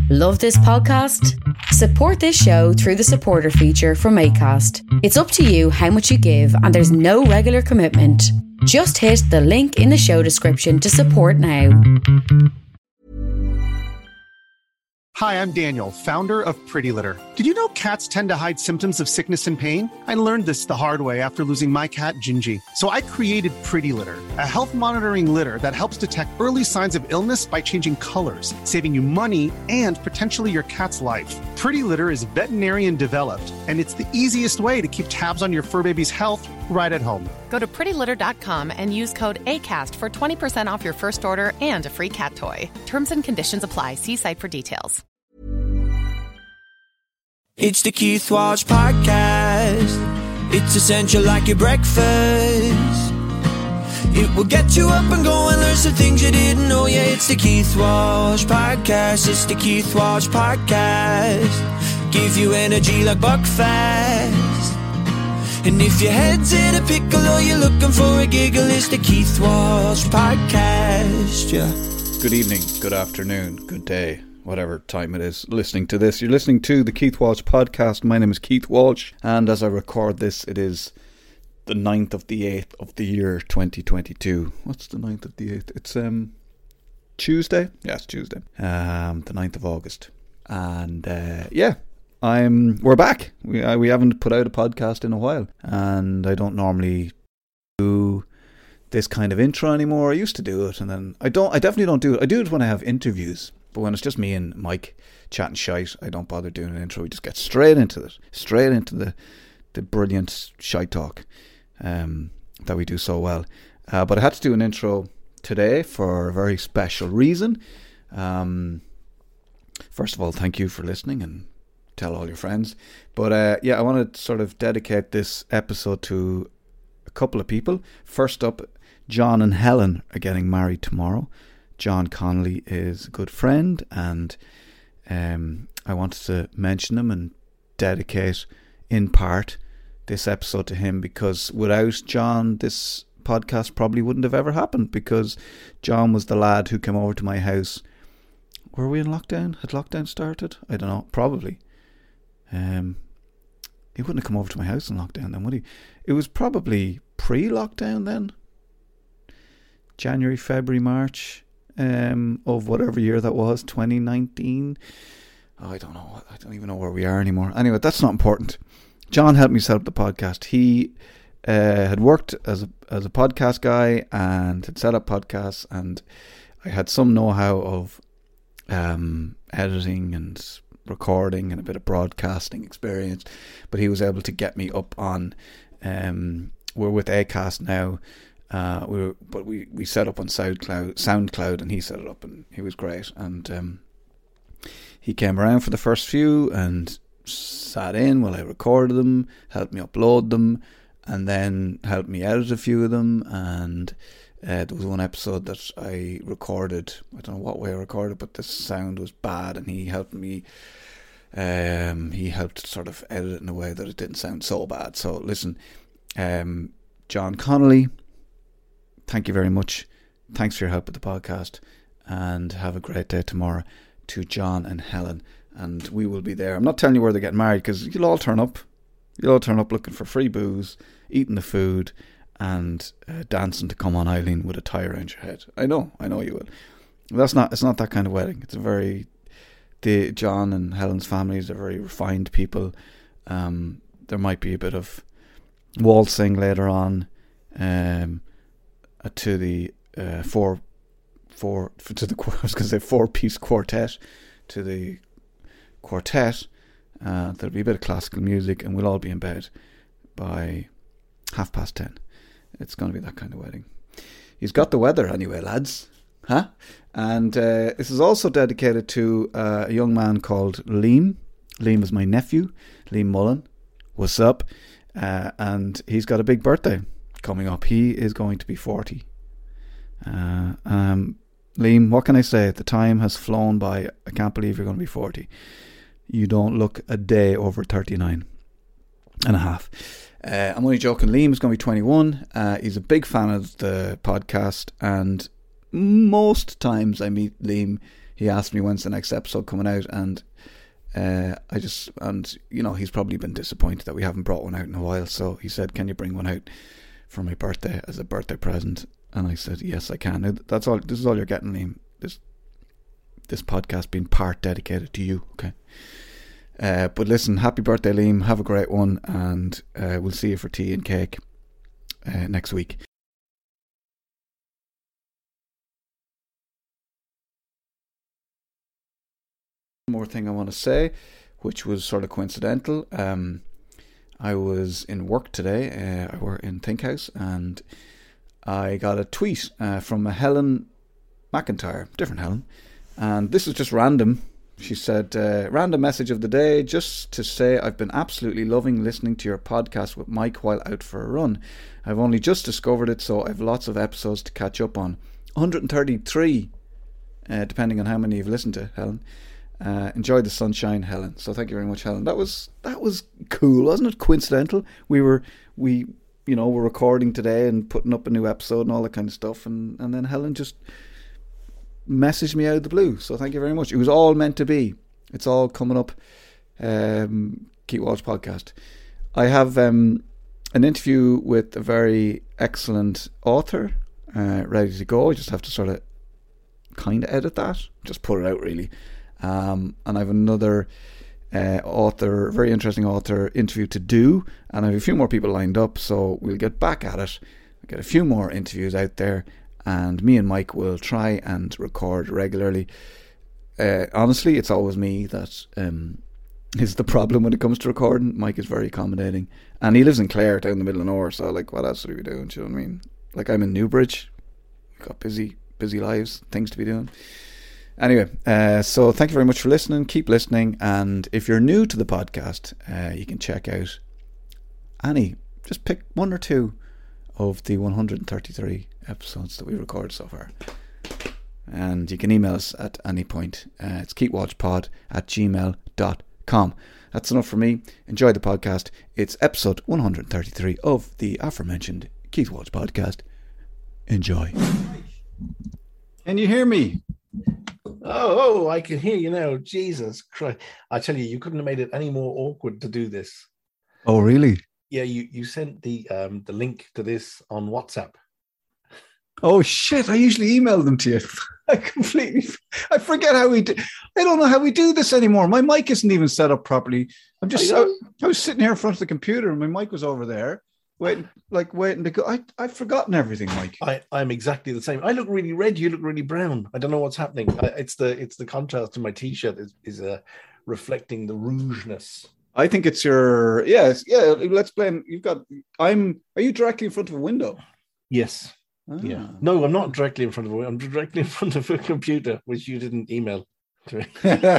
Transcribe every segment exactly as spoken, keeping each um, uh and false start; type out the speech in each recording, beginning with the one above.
Love this podcast? Support this show through the supporter feature from Acast. It's up to you how much you give and there's no regular commitment. Just hit the link in the show description to support now. Hi, I'm Daniel, founder of Pretty Litter. Did you know cats tend to hide symptoms of sickness and pain? I learned this the hard way after losing my cat, Gingy. So I created Pretty Litter, a health monitoring litter that helps detect early signs of illness by changing colors, saving you money and potentially your cat's life. Pretty Litter is veterinarian developed, and it's the easiest way to keep tabs on your fur baby's health right at home. Go to pretty litter dot com and use code ACAST for twenty percent off your first order and a free cat toy. Terms and conditions apply. See site for details. It's the Keith Walsh Podcast. It's essential like your breakfast. It will get you up and go and learn some things you didn't know. Yeah, it's the Keith Walsh Podcast. It's the Keith Walsh Podcast. Give you energy like Buckfast. And if your head's in a pickle or you're looking for a giggle, it's the Keith Walsh Podcast. Yeah. Good evening, good afternoon, good day, whatever time it is listening to this. You're listening to the Keith Walsh Podcast. My name is Keith Walsh, and as I record this, it is the ninth of the eighth of the year twenty twenty-two. What's the ninth of the eighth? It's um Tuesday? Yeah, it's Tuesday. Um, the ninth of August. And uh, yeah, I'm we're back. We uh, we haven't put out a podcast in a while, and I don't normally do this kind of intro anymore. I used to do it, and then I don't. I definitely don't do it. I do it when I have interviews. But when it's just me and Mike chatting shite, I don't bother doing an intro. We just get straight into it, straight into the the brilliant shite talk um, that we do so well. Uh, but I had to do an intro today for a very special reason. Um, first of all, thank you for listening and tell all your friends. But uh, yeah, I want to sort of dedicate this episode to a couple of people. First up, John and Helen are getting married tomorrow. John Connolly is a good friend, and um, I wanted to mention him and dedicate, in part, this episode to him, because without John, this podcast probably wouldn't have ever happened, because John was the lad who came over to my house. Were we in lockdown? Had lockdown started? I don't know. Probably. Um, he wouldn't have come over to my house in lockdown then, would he? It was probably pre-lockdown then. January, February, March. Um, of whatever year that was, twenty nineteen. Oh, I don't know. I don't even know where we are anymore. Anyway, that's not important. John helped me set up the podcast. He uh, had worked as a as a podcast guy and had set up podcasts, and I had some know-how of um, editing and recording and a bit of broadcasting experience. But he was able to get me up on. Um, we're with Acast now. Uh, we were, but we, we set up on SoundCloud, SoundCloud, and he set it up, and he was great. And um, he came around for the first few and sat in while I recorded them, helped me upload them, and then helped me edit a few of them. And uh, there was one episode that I recorded. I don't know what way I recorded, but the sound was bad, and he helped me. Um, he helped sort of edit it in a way that it didn't sound so bad. So listen, um, John Connolly, thank you very much. Thanks for your help with the podcast, and have a great day tomorrow to John and Helen. And we will be there. I'm not telling you where they're getting married, because you'll all turn up. You'll all turn up looking for free booze, eating the food, and uh, dancing to Come On Eileen with a tie around your head. I know, I know you will. That's not. It's not that kind of wedding. It's a very, the John and Helen's families are very refined people. Um, there might be a bit of waltzing later on. Um. To the uh, four, four to the I was going to say four piece quartet, to the quartet. Uh, there'll be a bit of classical music, and we'll all be in bed by half past ten. It's going to be that kind of wedding. He's got the weather anyway, lads, huh? And uh, this is also dedicated to uh, a young man called Liam. Liam is my nephew, Liam Mullen. What's up? Uh, and he's got a big birthday coming up. He is going to be forty. Uh, um, Liam, what can I say? The time has flown by. I can't believe you're going to be forty. You don't look a day over thirty-nine and a half. Uh, I'm only joking. Liam is going to be twenty-one. Uh, he's a big fan of the podcast, and most times I meet Liam, he asked me when's the next episode coming out, and uh, I just, and you know, he's probably been disappointed that we haven't brought one out in a while. So he said, "Can you bring one out for my birthday as a birthday present?" And I said, "Yes, I can." That's all. This is all you're getting, Liam. This this podcast being part dedicated to you. Okay. Uh, but listen, happy birthday, Liam. Have a great one, and uh, we'll see you for tea and cake uh, next week. One more thing I want to say, which was sort of coincidental. Um, I was in work today. Uh, I work in Think House, and I got a tweet uh, from a Helen McIntyre, different Helen, and this is just random. She said, uh, random message of the day, just to say I've been absolutely loving listening to your podcast with Mike while out for a run. I've only just discovered it, so I've lots of episodes to catch up on. one hundred thirty-three, uh, depending on how many you've listened to, Helen. Uh, enjoy the sunshine, Helen. So thank you very much, Helen. That was that was cool, wasn't it? Coincidental. We were we you know were recording today and putting up a new episode and all that kind of stuff, and, and then Helen just messaged me out of the blue. So thank you very much. It was all meant to be. It's all coming up. Um, Keith Walsh podcast. I have um, an interview with a very excellent author uh, ready to go. I just have to sort of kind of edit that, just put it out really. Um, and I have another uh, author, very interesting author interview to do, and I have a few more people lined up, so we'll get back at it, we'll get a few more interviews out there, and me and Mike will try and record regularly. Uh, honestly, it's always me that um, is the problem when it comes to recording. Mike is very accommodating, and he lives in Clare, down in the middle of nowhere, so like, what else are we doing? Do you know what I mean? Like, I'm in Newbridge, we've got busy, busy lives, things to be doing. Anyway, uh, so thank you very much for listening. Keep listening, and if you're new to the podcast, uh, you can check out any, just pick one or two of the one hundred thirty-three episodes that we recorded so far, and you can email us at any point. Uh, it's keithwalshpod at gmail dot com. That's enough for me. Enjoy the podcast. It's episode one hundred thirty-three of the aforementioned Keith Walsh podcast. Enjoy. Can you hear me? Oh, oh, I can hear you now. Jesus Christ. I tell you, you couldn't have made it any more awkward to do this. Oh, really? Yeah, you, you sent the um the link to this on WhatsApp. Oh, shit. I usually email them to you. I completely... I forget how we do... I don't know how we do this anymore. My mic isn't even set up properly. I'm just... I, I was sitting here in front of the computer and my mic was over there, waiting, like waiting to go. I, I've forgotten everything, Mike. I, I'm exactly the same. I look really red. You look really brown. I don't know what's happening. I, it's the it's the contrast to my T-shirt is, is uh, reflecting the rougeness. I think it's your... Yes, yeah, let's blame... You've got... I'm... Are you directly in front of a window? Yes. Ah. Yeah. No, I'm not directly in front of a window. I'm directly in front of a computer, which you didn't email to me.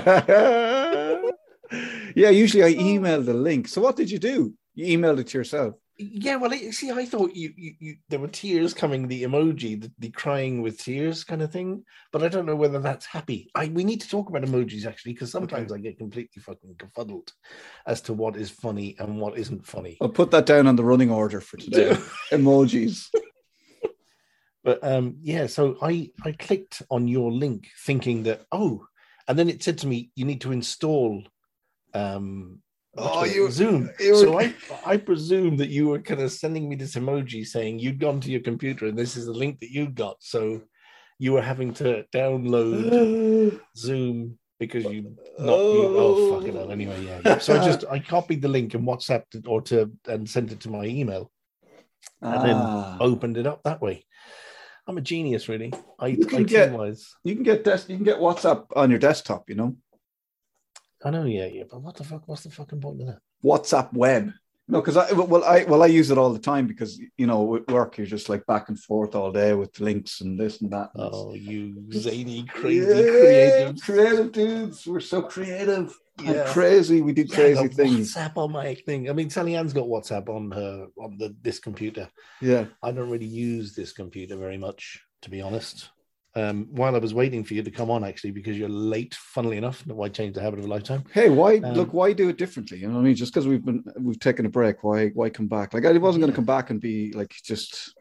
Yeah, usually I email the link. So what did you do? You emailed it to yourself? Yeah, well, see, I thought you, you, you there were tears coming, the emoji, the, the crying with tears kind of thing, but I don't know whether that's happy. I We need to talk about emojis, actually, because sometimes okay. I get completely fucking confuddled as to what is funny and what isn't funny. I'll put that down on the running order for today. Emojis. But um, yeah, so I, I clicked on your link thinking that, oh, and then it said to me, you need to install um, oh, you, Zoom. You were... So I, I presume that you were kind of sending me this emoji saying you'd gone to your computer and this is the link that you'd got. So you were having to download Zoom because you not oh, you, oh fucking hell. Anyway, yeah, yeah. So I just I copied the link and WhatsApped it or to and sent it to my email and ah. then opened it up that way. I'm a genius, really. I, you can I get wise. you can get des- you can get WhatsApp on your desktop, you know. I know, yeah, yeah, but what the fuck? What's the fucking point of that? WhatsApp web. No, because I well I well I use it all the time because you know at work you're just like back and forth all day with links and this and that. And oh, you zany, crazy, yeah, creative, creative dudes. We're so creative yeah. and crazy. We do crazy yeah, things. WhatsApp on my thing. I mean, Sally Ann's got WhatsApp on her on the this computer. Yeah, I don't really use this computer very much, to be honest. Um, while I was waiting for you to come on, actually, because you're late, funnily enough, why change the habit of a lifetime? Hey, why um, look? Why do it differently? You know what I mean? Just because we've been we've taken a break, why why come back? Like I wasn't yeah. going to come back and be like just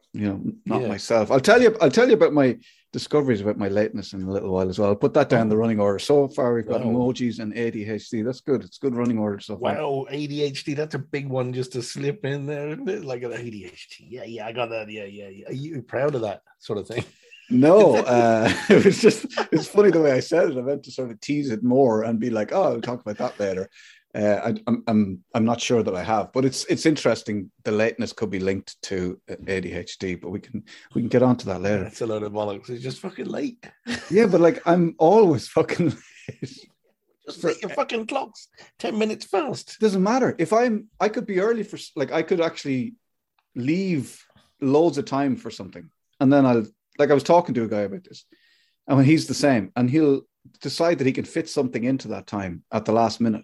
you know, not Yeah. myself. I'll tell you. I'll tell you about my discoveries about my lateness in a little while as well. I'll put that down the running order. So far, we've got Wow. emojis and A D H D. That's good. It's good running order so far. Wow, A D H D, that's a big one just to slip in there, isn't it? Like an A D H D. Yeah, yeah, I got that. Yeah, yeah, yeah. Are you proud of that sort of thing? No, uh, it was just, it's funny the way I said it. I meant to sort of tease it more and be like, oh, I'll talk about that later. Uh, I, I'm, I'm, I'm not sure that I have, but it's, it's interesting. The lateness could be linked to A D H D, but we can, we can get onto that later. That's a load of bollocks. It's just fucking late. Yeah, but like, I'm always fucking late. Just set your fucking clocks ten minutes fast. Doesn't matter. If I'm, I could be early for, like, I could actually leave loads of time for something. And then I'll, like, I was talking to a guy about this, and when he's the same, and he'll decide that he can fit something into that time at the last minute.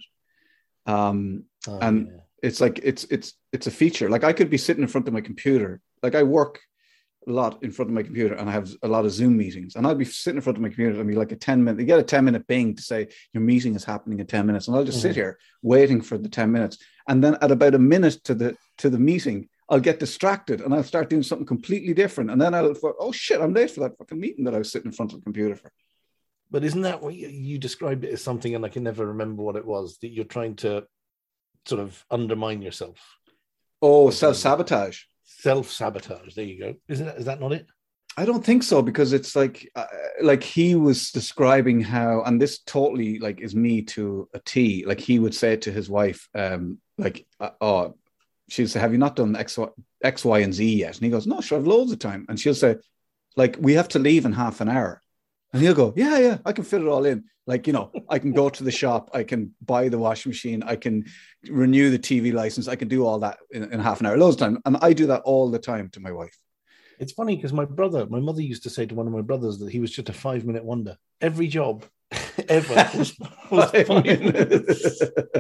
Um, Oh, and yeah. it's like, it's, it's, it's a feature. Like, I could be sitting in front of my computer. Like, I work a lot in front of my computer, and I have a lot of Zoom meetings, and I'll be sitting in front of my computer and be like a ten minute, you get a ten minute bing to say your meeting is happening in ten minutes. And I'll just Mm-hmm. sit here waiting for the ten minutes. And then at about a minute to the, to the meeting, I'll get distracted and I'll start doing something completely different. And then I'll, oh shit, I'm late for that fucking meeting that I was sitting in front of the computer for. But isn't that what you, you described it as something, and I can never remember what it was, that you're trying to sort of undermine yourself? Oh, self-sabotage. Self-sabotage. There you go. Isn't that, is that not it? I don't think so, because it's like, uh, like he was describing how, and this totally like is me to a T. Like he would say to his wife, um, like, uh, oh, she'll say, have you not done X, Y, X, Y, and Z yet? And he goes, no, sure, I've loads of time. And she'll say, like, we have to leave in half an hour. And he'll go, yeah, yeah, I can fit it all in. Like, you know, I can go to the shop, I can buy the washing machine, I can renew the T V license, I can do all that in, in half an hour, loads of time. And I do that all the time to my wife. It's funny because my brother, my mother used to say to one of my brothers that he was just a five minute wonder. Every job ever was, was five, five minutes.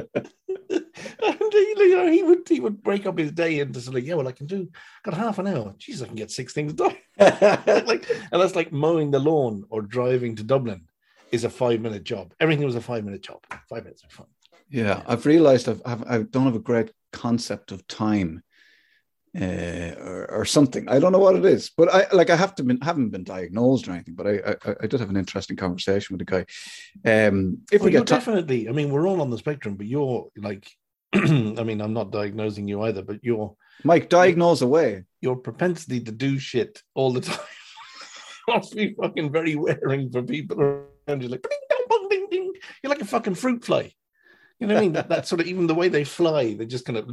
And he, you know, he would he would break up his day into sort of, yeah, well, I can do, got half an hour. Jeez, I can get six things done. Like, and that's like mowing the lawn or driving to Dublin is a five minute job. Everything was a five minute job. Five minutes are fun. Yeah, I've realized I've, I've, I don't have a great concept of time. Uh, or, or something. I don't know what it is, but I like I have to been haven't been diagnosed or anything. But I I, I did have an interesting conversation with a guy. Um, if Well, we you're get to, definitely, I mean, we're all on the spectrum, but you're like, I mean, I'm not diagnosing you either, but your Mike, diagnose away. your propensity to do shit all the time must be fucking very wearing for people around you. Like, ding, dong, bong, ding, ding. You're like a fucking fruit fly. You know what I mean? That, that sort of, even the way they fly, they just kind of.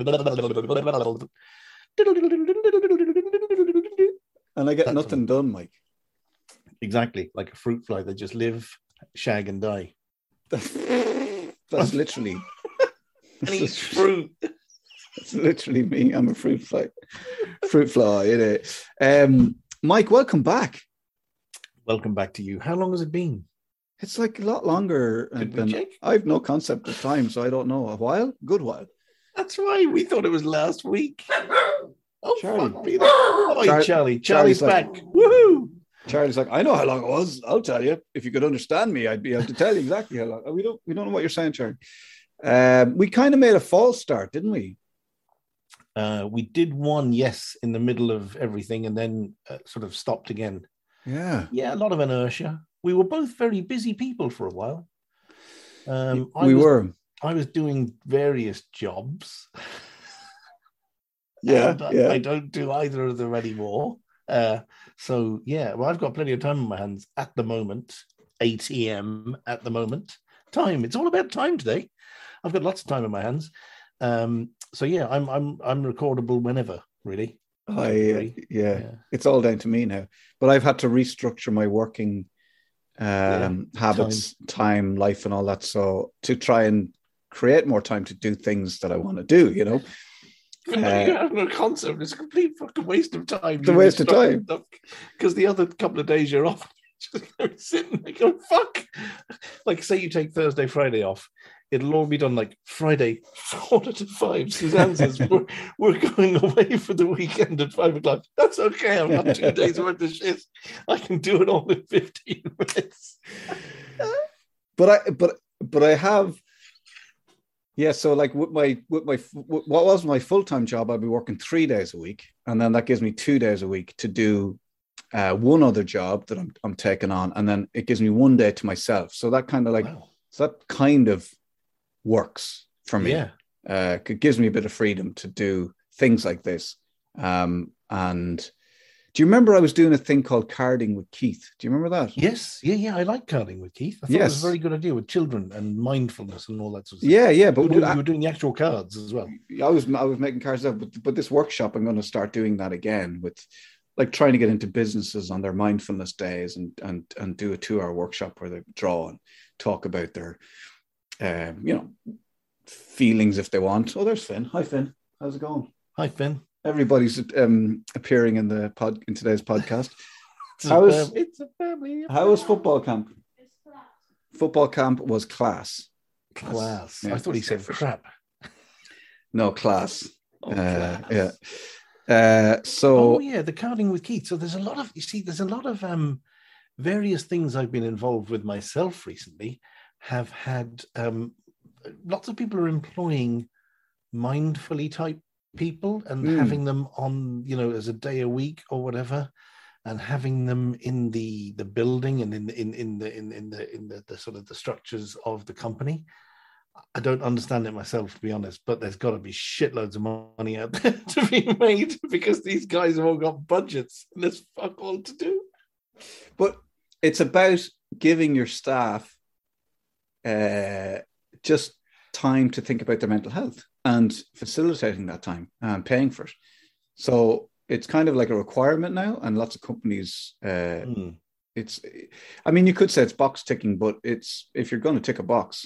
And I get That's nothing done, Mike. Exactly, like a fruit fly. They just live, shag, and die. That's literally. And eat fruit. It's literally me. I'm a fruit fly. Fruit fly, you know. Um, Mike, welcome back. Welcome back to you. How long has it been? It's like a lot longer Did we than check? I have no concept of time, so I don't know. A while? Good while. That's right. We thought it was last week. Oh, Charlie. fuck me. Oh, Char- Charlie. Charlie's, Charlie's like- back. Woohoo! Charlie's like, I know how long it was. I'll tell you. If you could understand me, I'd be able to tell you exactly how long. We don't we don't know what you're saying, Charlie. Um, we kind of made a false start, didn't we? Uh, we did one, yes, in the middle of everything, and then uh, sort of stopped again. Yeah. Yeah, a lot of inertia. We were both very busy people for a while. Um, I we was, were. I was doing various jobs. Yeah, And I, yeah. I don't do either of them anymore. Uh, so, yeah, well, I've got plenty of time on my hands at the moment. eight a.m. at the moment. Time. It's all about time today. I've got lots of time on my hands. Um, so, yeah, I'm I'm I'm recordable whenever, really. I uh, Really. yeah. Yeah. It's all down to me now. But I've had to restructure my working um, Yeah, habits, time. life, and all that. So to try and create more time to do things that I want to do, you know. Even though you have no concept, it's a complete fucking waste of time. It's a waste of time. Because the other couple of days you're off, you're just gonna sit and like, oh, fuck. Like, say you take Thursday, Friday off, it'll all be done like Friday, quarter to five. Suzanne says, we're, we're going away for the weekend at five o'clock. That's okay. I've got two days worth of shit. I can do it all in fifteen minutes. But I but but I have Yeah, so like with my with my what was my full time job, I'd be working three days a week, and then that gives me two days a week to do uh, one other job that I'm I'm taking on, and then it gives me one day to myself. So that kind of like Wow. so that kind of works for me. Yeah. Uh, it gives me a bit of freedom to do things like this. Um, and do you remember I was doing a thing called carding with Keith? Do you remember that? Yes, yeah, yeah. I like carding with Keith. I thought it was Yes. a very good idea with children and mindfulness and all that sort of stuff. Yeah, yeah, You but were doing, I, you were doing the actual cards as well. I was I was making cards up, but but this workshop I'm going to start doing that again with, like trying to get into businesses on their mindfulness days and and and do a two hour workshop where they draw and talk about their, um, you know, feelings if they want. Oh, there's Finn. Hi, Finn. How's it going? Hi, Finn. Everybody's um, appearing in the pod in today's podcast. It's, How a, is- fam- it's a family. How was football camp? Football camp was class. Class. Yeah, I thought he that's said different. crap. No class. Oh, Uh, class. yeah. Uh, so Oh yeah, the carding with Keith. So there's a lot of you see, there's a lot of um various things I've been involved with myself recently have had um lots of people are employing mindfully type people and Mm. having them on, you know, as a day a week or whatever, and having them in the the building and in in in the in, in the in the, the sort of the structures of the company. I don't understand it myself, to be honest, but there's got to be shitloads of money out there to be made because these guys have all got budgets and there's fuck all to do. But it's about giving your staff uh, just time to think about their mental health and facilitating that time and paying for it. So it's kind of like a requirement now, and lots of companies. Uh, Mm. it's, I mean, you could say it's box ticking, but it's if you're going to tick a box,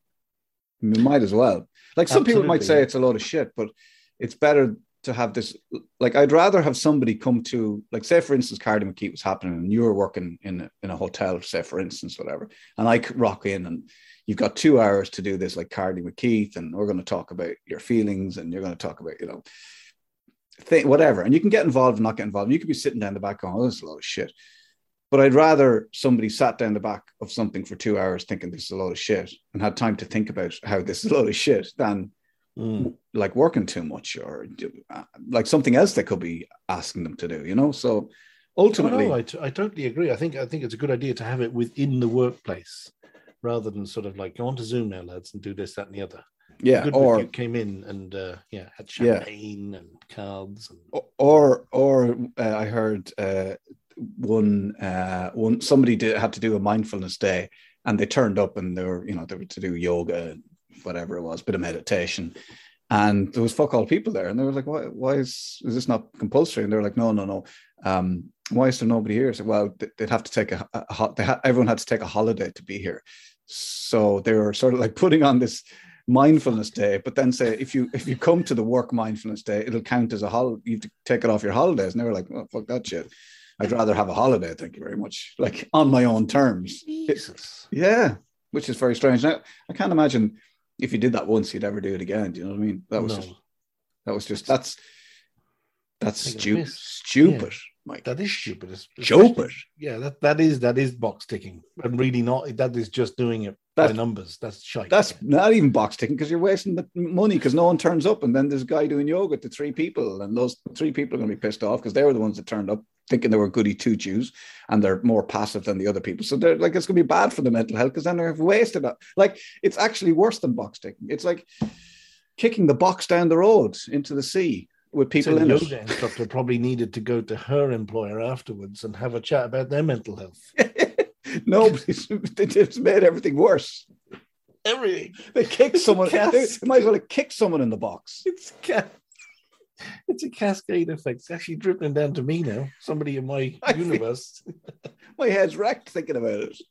you might as well. Like some people might Absolutely, say yeah. it's a load of shit, but it's better to have this. Like I'd rather have somebody come to, like, say for instance, Cardi McKeith was happening, and you were working in a, in a hotel, say for instance, whatever, and I could rock in, and you've got two hours to do this, like Cardi McKeith, and we're going to talk about your feelings, and you're going to talk about, you know, thing, whatever, and you can get involved and not get involved. You could be sitting down the back going, "Oh, this is a load of shit." But I'd rather somebody sat down the back of something for two hours thinking this is a load of shit and had time to think about how this is a load of shit than Mm. like working too much or uh, like something else they could be asking them to do, you know? So ultimately, Oh, no, I, t- I totally agree. I think I think it's a good idea to have it within the workplace rather than sort of like go on to Zoom now, lads, and do this, that, and the other. yeah, Good or you came in and uh, yeah, had Yeah. champagne and cards. And... or or uh, I heard uh, one uh, one somebody did had to do a mindfulness day, and they turned up and they were, you know, they were to do yoga, whatever it was, bit of meditation, and there was fuck all people there, and they were like, why why is is this not compulsory? And they're like, no no no um why is there nobody here? So, well, they'd have to take a, a, a they ha- everyone had to take a holiday to be here, so they were sort of like putting on this mindfulness day, but then say if you if you come to the work mindfulness day, it'll count as a holiday. You have to take it off your holidays. And they were like, oh, fuck that shit, I'd rather have a holiday, thank you very much, like on my own terms. Jesus. Yeah, which is very strange. Now I can't imagine if you did that once you'd ever do it again. Do you know what I mean? That was No. just that was just that's that's Taking a stupid piss. stupid Mike. That is stupid. It's- Stupid. Yeah, that, that is that is box ticking, and really not. That is just doing it by That- numbers. That's shite. That's not even box ticking because you're wasting the money because no one turns up, and then there's a guy doing yoga to three people, and those three people are going to be pissed off because they were the ones that turned up thinking they were goody two shoes, and they're more passive than the other people. So they're like, it's going to be bad for the mental health because then they're wasted. It. Like it's actually worse than box ticking. It's like kicking the box down the road into the sea with people So the in yoga it. instructor probably needed to go to her employer afterwards and have a chat about their mental health. Nobody's they just made everything worse. Everything. They kicked It's a someone. They, cas- they might as well have kicked someone in the box. It's a ca- it's a cascade effect. It's actually dripping down to me now. Somebody in my I feel- universe. My head's wrecked thinking about it.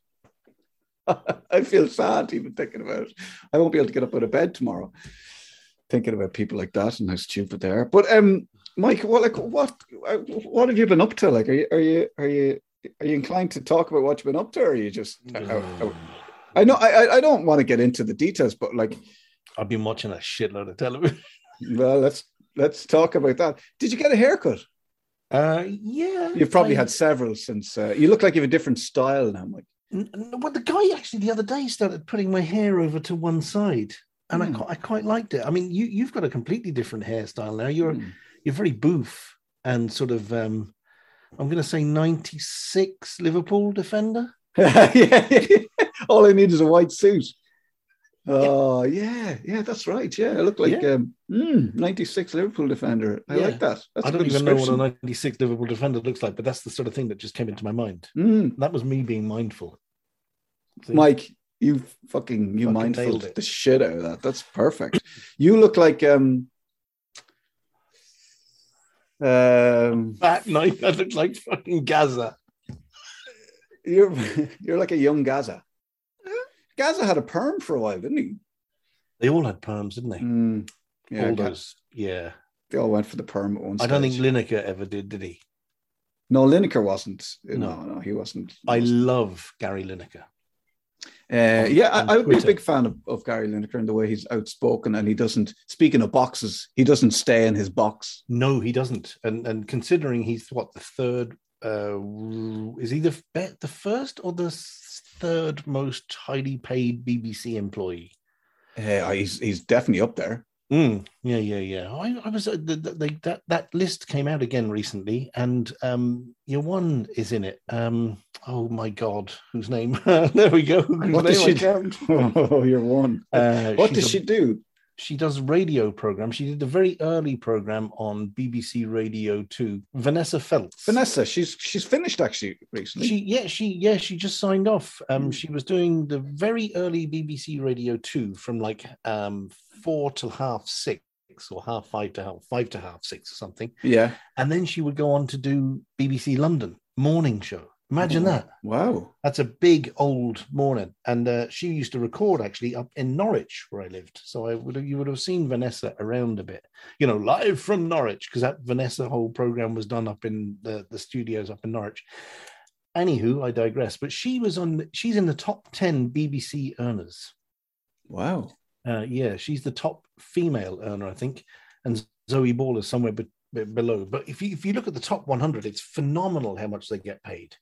I feel sad even thinking about it. I won't be able to get up out of bed tomorrow thinking about people like that and how stupid they are. But um, Mike, what like what what have you been up to? Like, are you are you are you are you inclined to talk about what you've been up to, or are you just? I, I, I know I I don't want to get into the details, but like, I've been watching a shitload of television. well, let's let's talk about that. Did you get a haircut? Uh, yeah. You've probably I- had several since. Uh, you look like you have a different style now, Mike. N- n- Well, the guy actually the other day started putting my hair over to one side, and Mm. I, I quite liked it. I mean, you you've got a completely different hairstyle now. You're Mm. you're very boof and sort of um, I'm going to say ninety-six Liverpool defender. Yeah, all I need is a white suit. Oh yeah, yeah, that's right. Yeah, I look like Yeah. um, mm, ninety-six Liverpool defender. I Yeah. like that. That's I a don't good even know what a description. ninety-six Liverpool defender looks like, but that's the sort of thing that just came into my mind. Mm. That was me being mindful. See? Mike, you fucking you Fucking mindful nailed it. the shit out of that. That's perfect. You look like um um That night, that looked like fucking Gaza. you're you're like a young Gaza. Gaza had a perm for a while, didn't he? They all had perms, didn't they? Mm. Yeah, all Ga- those. Yeah. they all went for the perm at one I don't think stage. Lineker ever did, did he? No, Lineker wasn't. No, No. no, he wasn't. I wasn't. love Gary Lineker. Uh, on- yeah, on I, I would be a Twitter. big fan of, of Gary Lineker and the way he's outspoken, and he doesn't. Speaking of boxes, he doesn't stay in his box. No, he doesn't. And and considering he's what the third, uh, is he the be- the first or the s- third most highly paid B B C employee? Uh, he's he's definitely up there. Mm, yeah, yeah, yeah. I, I was uh, the, the, the, that that list came out again recently, and um, your one is in it. Um, oh my God, whose name? There we go. Whose What does name she I do? can't- Oh, you're one. Uh, What she's does a- she do? She does radio program. She did a very early program on B B C Radio Two. Vanessa Feltz. Vanessa, she's she's finished actually recently. She yeah she yeah she just signed off. Um, Mm. she was doing the very early B B C Radio Two from like um four till half six or half five to half five to half six or something, yeah. and then she would go on to do B B C London morning show. Imagine that. Wow. That's a big old morning, and uh, she used to record actually up in Norwich where I lived. So I would have, you would have seen Vanessa around a bit, you know, live from Norwich, because that Vanessa whole program was done up in the, the studios up in Norwich. Anywho, I digress. But she was on. She's in the top ten B B C earners. Wow. Uh, yeah, she's the top female earner, I think, and Zoe Ball is somewhere be- be- below. But if you if you look at the top one hundred, it's phenomenal how much they get paid.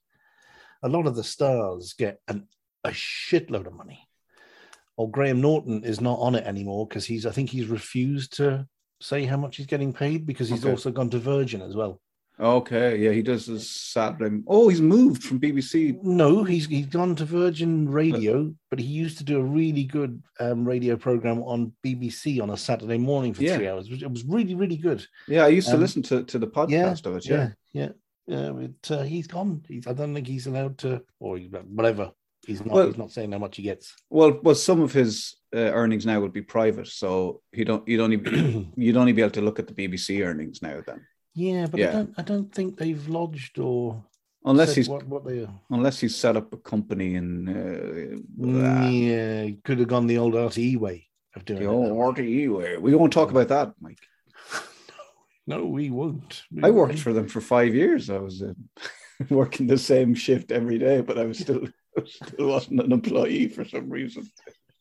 A lot of the stars get an, a shitload of money. Well, Graham Norton is not on it anymore because he's, I think he's refused to say how much he's getting paid because he's Okay. also gone to Virgin as well. Okay. Yeah, he does this Saturday. Oh, he's moved from B B C. No, he's he's gone to Virgin Radio, but he used to do a really good um, radio program on B B C on a Saturday morning for Yeah. three hours. It was really, really good. Yeah, I used to Um, listen to, to the Yeah, podcast of it. Yeah. yeah, yeah. yeah it, uh, he's gone. He's, I don't think he's allowed to, or he- whatever. He's not. Well- he's not saying how much he gets. Well, well, some of his uh, earnings now would be private, so he don't you'd only be, you'd only be able to look at the B B C earnings now. Then, Yeah, but Yeah. I don't. I don't think they've lodged or unless said he's what, what they are. unless he's set up a company in uh, Yeah, he could have gone the old R T E way of doing the it. old R T E way. We won't talk about that, Mike. No, we won't. I worked for them for five years. I was uh, working the same shift every day, but I was still I still wasn't an employee for some reason.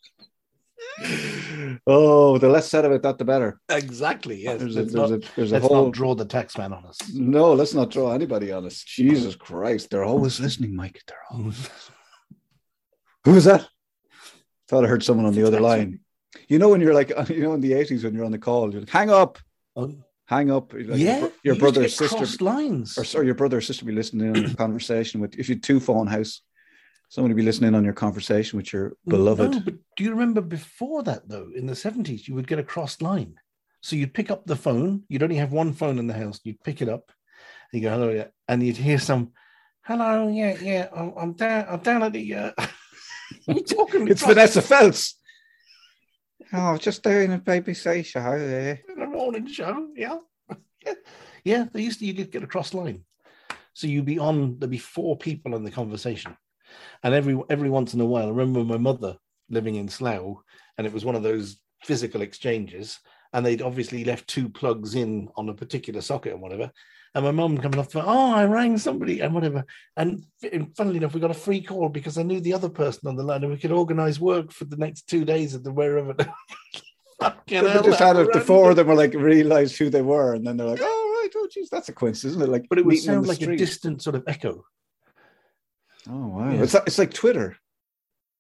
Oh, the less said about that, the better. Exactly. Yes. There's a, let's there's not, a, there's a let's whole. not draw the tax man on us. No, let's not draw anybody on us. Jesus Christ, they're always listening, Mike. They're always listening. Who was that? Thought I heard someone on the other line. You know when you're like, you know, in the eighties when you're on the call, you're like, hang up, Oh, hang up. Like yeah, your, bro- your you brother or used to get sister, crossed lines. or sorry, your brother or sister be listening in on your conversation with. If you had two phone house, somebody be listening on your conversation with your beloved. No, but do you remember before that though? In the seventies, you would get a crossed line. So you'd pick up the phone. You'd only have one phone in the house. You'd pick it up. And you go, hello, yeah. And you'd hear some, hello, yeah, yeah. I'm, I'm down. I'm down at the. Uh... You're talking. It's across Vanessa Feltz. Oh, just doing a B B C show there. the morning show. Yeah, yeah, yeah. They used to. You could get a cross line. So you'd be on. There'd be four people in the conversation, and every every once in a while, I remember my mother living in Slough, and it was one of those physical exchanges, and they'd obviously left two plugs in on a particular socket or whatever. And my mum coming up, oh, I rang somebody and whatever. And funnily enough, we got a free call because I knew the other person on the line, and we could organise work for the next two days at the wherever. Fucking They hell, just that had it. The random. four of them were like realized who they were, and then they're like, "Oh right, oh geez, that's a coincidence, isn't it?" Like, But it would meeting in sound the like a street. distant sort of echo. Oh wow, Yeah. it's like, it's like Twitter.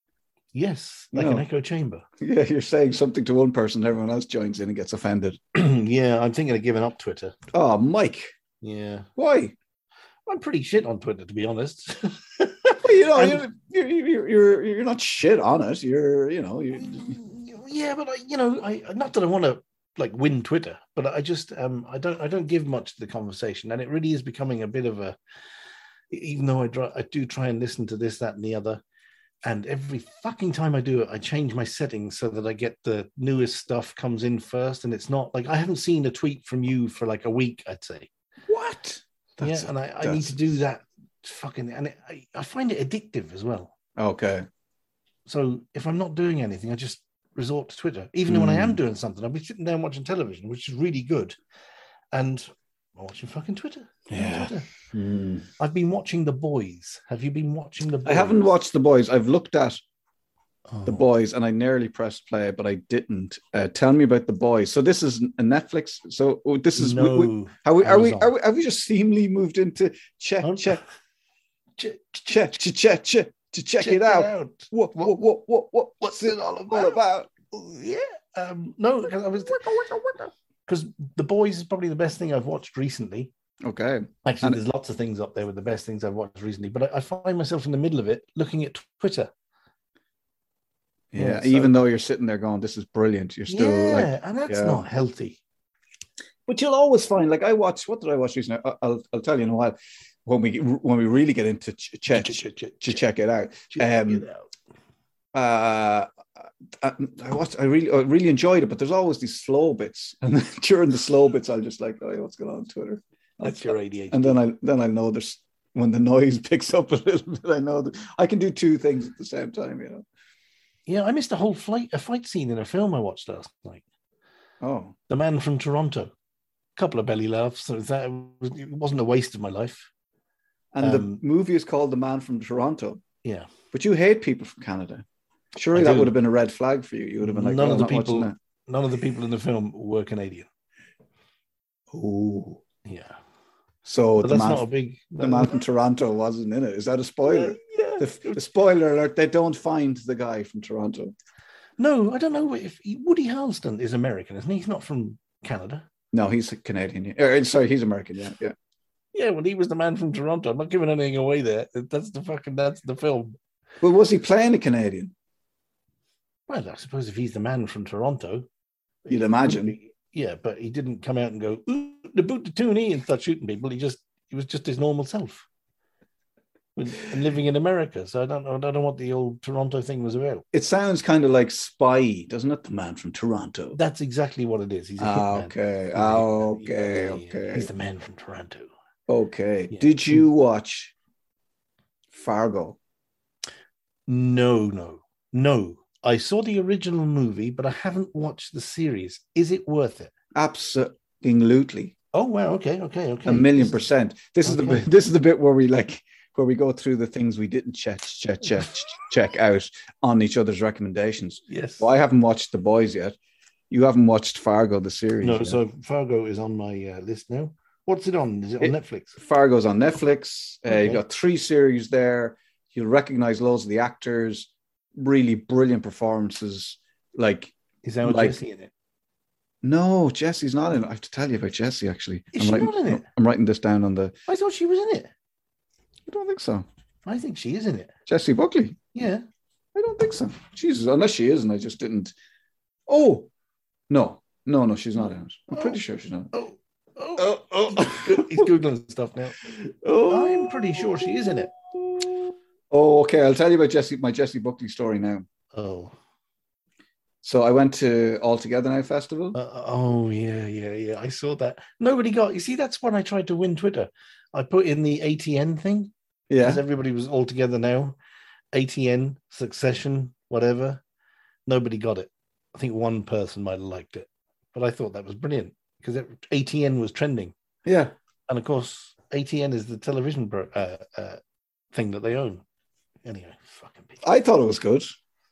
Yes, like You know. an echo chamber. Yeah, you're saying something to one person, everyone else joins in and gets offended. Yeah, I'm thinking of giving up Twitter. Oh, Mike. Yeah. Why? I'm pretty shit on Twitter, to be honest. Well, you know, I'm- you're, you're you're you're not shit on it. You're, you know, you. Yeah, but I, you know, I not that I want to like win Twitter, but I just um I don't I don't give much to the conversation, and it really is becoming a bit of a. Even though I try, I do try and listen to this, that, and the other, and every fucking time I do it, I change my settings so that I get the newest stuff comes in first, and it's not like I haven't seen a tweet from you for like a week, I'd say. What? That's, yeah, and I, I need to do that fucking, and it, I, I find it addictive as well. Okay. So if I'm not doing anything, I just resort to Twitter. Even mm. when I am doing something, I'll be sitting down watching television, which is really good, and I'm watching fucking Twitter. Yeah. Twitter. Mm. I've been watching The Boys. Have you been watching The Boys? I haven't watched The Boys. I've looked at oh. The Boys, and I nearly pressed play, but I didn't. Uh, tell me about The Boys. So this is a Netflix. So oh, this is no, we, we, are, we, are we? Are we? Have we just seamlessly moved into check, oh. check, check, check, check, check, check to check, check it, out. it out? What, what, what, what, what, what's it all about? All about? Yeah. Um, no, because I was because The Boys is probably the best thing I've watched recently. Okay. Actually, and there's lots of things up there with the best things I've watched recently, but I, I find myself in the middle of it looking at Twitter. Yeah, yeah so, even though you're sitting there going, "This is brilliant," you're still yeah, like, and that's yeah. not healthy. But you'll always find, like I watched. What did I watch recently? I'll, I'll, I'll tell you in a while when we when we really get into ch- check to ch- ch- ch- check it out. Check um, it out. Uh, I, I watched. I really, I really enjoyed it. But there's always these slow bits, and during the slow bits, I'm just like, "Oh, what's going on on Twitter?" That's your A D H D. And then I then I know there's when the noise picks up a little bit, I know that I can do two things at the same time, you know. Yeah, I missed a whole flight a fight scene in a film I watched last night. Oh. The Man from Toronto. A couple of belly laughs. So that it wasn't a waste of my life. And um, the movie is called The Man from Toronto. Yeah. But you hate people from Canada. Surely I that do. would have been a red flag for you. You would have been like, none oh, of the not people that. None of the people in the film were Canadian. Oh. Yeah. So but the, that's man, not a big, the man from Toronto wasn't in it. Is that a spoiler? Uh, yeah. The, the spoiler alert, they don't find the guy from Toronto. No, I don't know if Woody Harrelson is American, isn't he? He's not from Canada. No, he's Canadian. Yeah. Sorry, he's American. Yeah, yeah. Yeah, well, he was the man from Toronto. I'm not giving anything away there. That's the fucking, that's the film. Well, was he playing a Canadian? Well, I suppose if he's the man from Toronto. You'd imagine. Yeah, but he didn't come out and go, ooh, the boot the toonie and start shooting people. He just, he was just his normal self. And living in America. So I don't know, I don't know what the old Toronto thing was about. It sounds kind of like Spy, doesn't it? The man from Toronto. That's exactly what it is. He's a ah, okay. Ah, okay, yeah, okay. Yeah. He's the man from Toronto. Okay. Yeah. Did you watch Fargo? No, no, no. I saw the original movie, but I haven't watched the series. Is it worth it? Absolutely. Oh wow! Okay, okay, okay. A million percent. This okay. is the bit, this is the bit where we like where we go through the things we didn't check check check check out on each other's recommendations. Yes. Well, I haven't watched The Boys yet. You haven't watched Fargo, the series. No. Yet. So Fargo is on my uh, list now. What's it on? Is it on it, Netflix? Fargo's on Netflix. Uh, okay. You got three series there. You'll recognize loads of the actors. Really brilliant performances. Like, is that like, Jesse in it? No, Jesse's not in it. I have to tell you about Jessie, actually. Is I'm she writing, not in it? I'm writing this down on the... I thought she was in it. I don't think so. I think she is in it. Jessie Buckley? Yeah. I don't think so. Jesus, unless she is, and I just didn't... Oh! No. No, no, she's not in it. I'm pretty sure she's not. Oh. Oh, oh, oh. He's Googling stuff now. Oh. I'm pretty sure she is in it. Oh, okay. I'll tell you about Jessie, my Jessie Buckley story now. Oh. So I went to All Together Now Festival. Uh, oh, yeah, yeah, yeah. I saw that. Nobody got... You see, that's when I tried to win Twitter. I put in the A T N thing. Yeah. Because everybody was all together now. A T N, Succession, whatever. Nobody got it. I think one person might have liked it. But I thought that was brilliant. Because A T N was trending. Yeah. And of course, A T N is the television uh, uh, thing that they own. Anyway, fucking people. I thought it was good.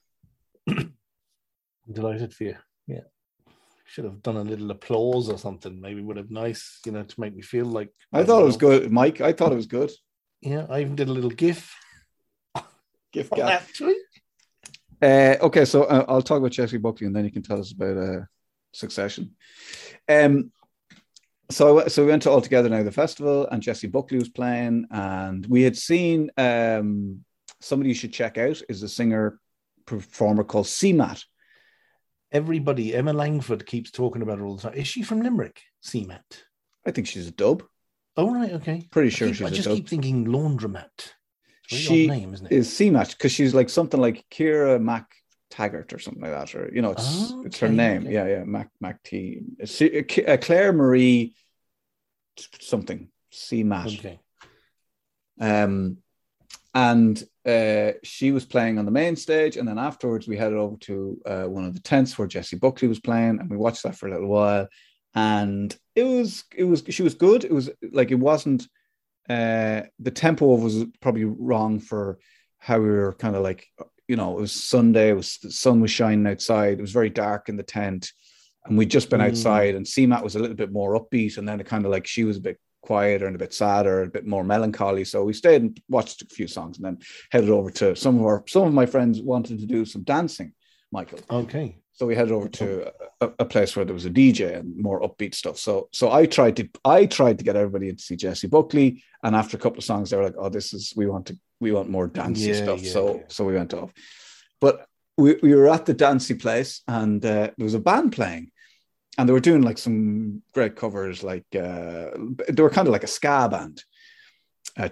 Delighted for you. Yeah. Should have done a little applause or something. Maybe would have nice, you know, to make me feel like... I, I thought it was good, Mike. I thought it was good. Yeah, I even did a little GIF. GIF gap. Actually. Uh, okay, so uh, I'll talk about Jessie Buckley, and then you can tell us about uh, Succession. Um, so so we went to All Together Now the festival, and Jessie Buckley was playing, and we had seen um, somebody you should check out is a singer performer called C MAT. Everybody, Emma Langford keeps talking about her all the time. Is she from Limerick, C MAT? I think she's a dub. Oh right, okay. Pretty sure I keep, she's I a just dub. keep thinking Laundromat. She name, isn't it? is C MAT because she's like something like Kira Mac Taggart or something like that, or you know, it's oh, okay, it's her name. okay. Yeah, yeah, Mac Mac T. Uh, Claire Marie something C MAT. Okay. Um, and uh, she was playing on the main stage, and then afterwards we headed over to uh, one of the tents where Jessie Buckley was playing, and we watched that for a little while. And it was, it was, she was good. It was like it wasn't. Uh, the tempo was probably wrong for how we were kind of like, you know, it was Sunday, it was the sun was shining outside, it was very dark in the tent, and we'd just been mm. outside, and C MAT was a little bit more upbeat, and then it kind of like she was a bit quieter and a bit sadder, a bit more melancholy. So we stayed and watched a few songs, and then headed over to some of our some of my friends wanted to do some dancing, Michael. Okay. So we headed over to a, a place where there was a D J and more upbeat stuff. So so I tried to I tried to get everybody to see Jessie Buckley, and after a couple of songs, they were like, "Oh, this is we want to we want more dancey yeah, stuff." Yeah, so yeah. so we went off. But we, we were at the dancey place, and uh, there was a band playing, and they were doing like some great covers. Like uh, they were kind of like a ska band. Uh,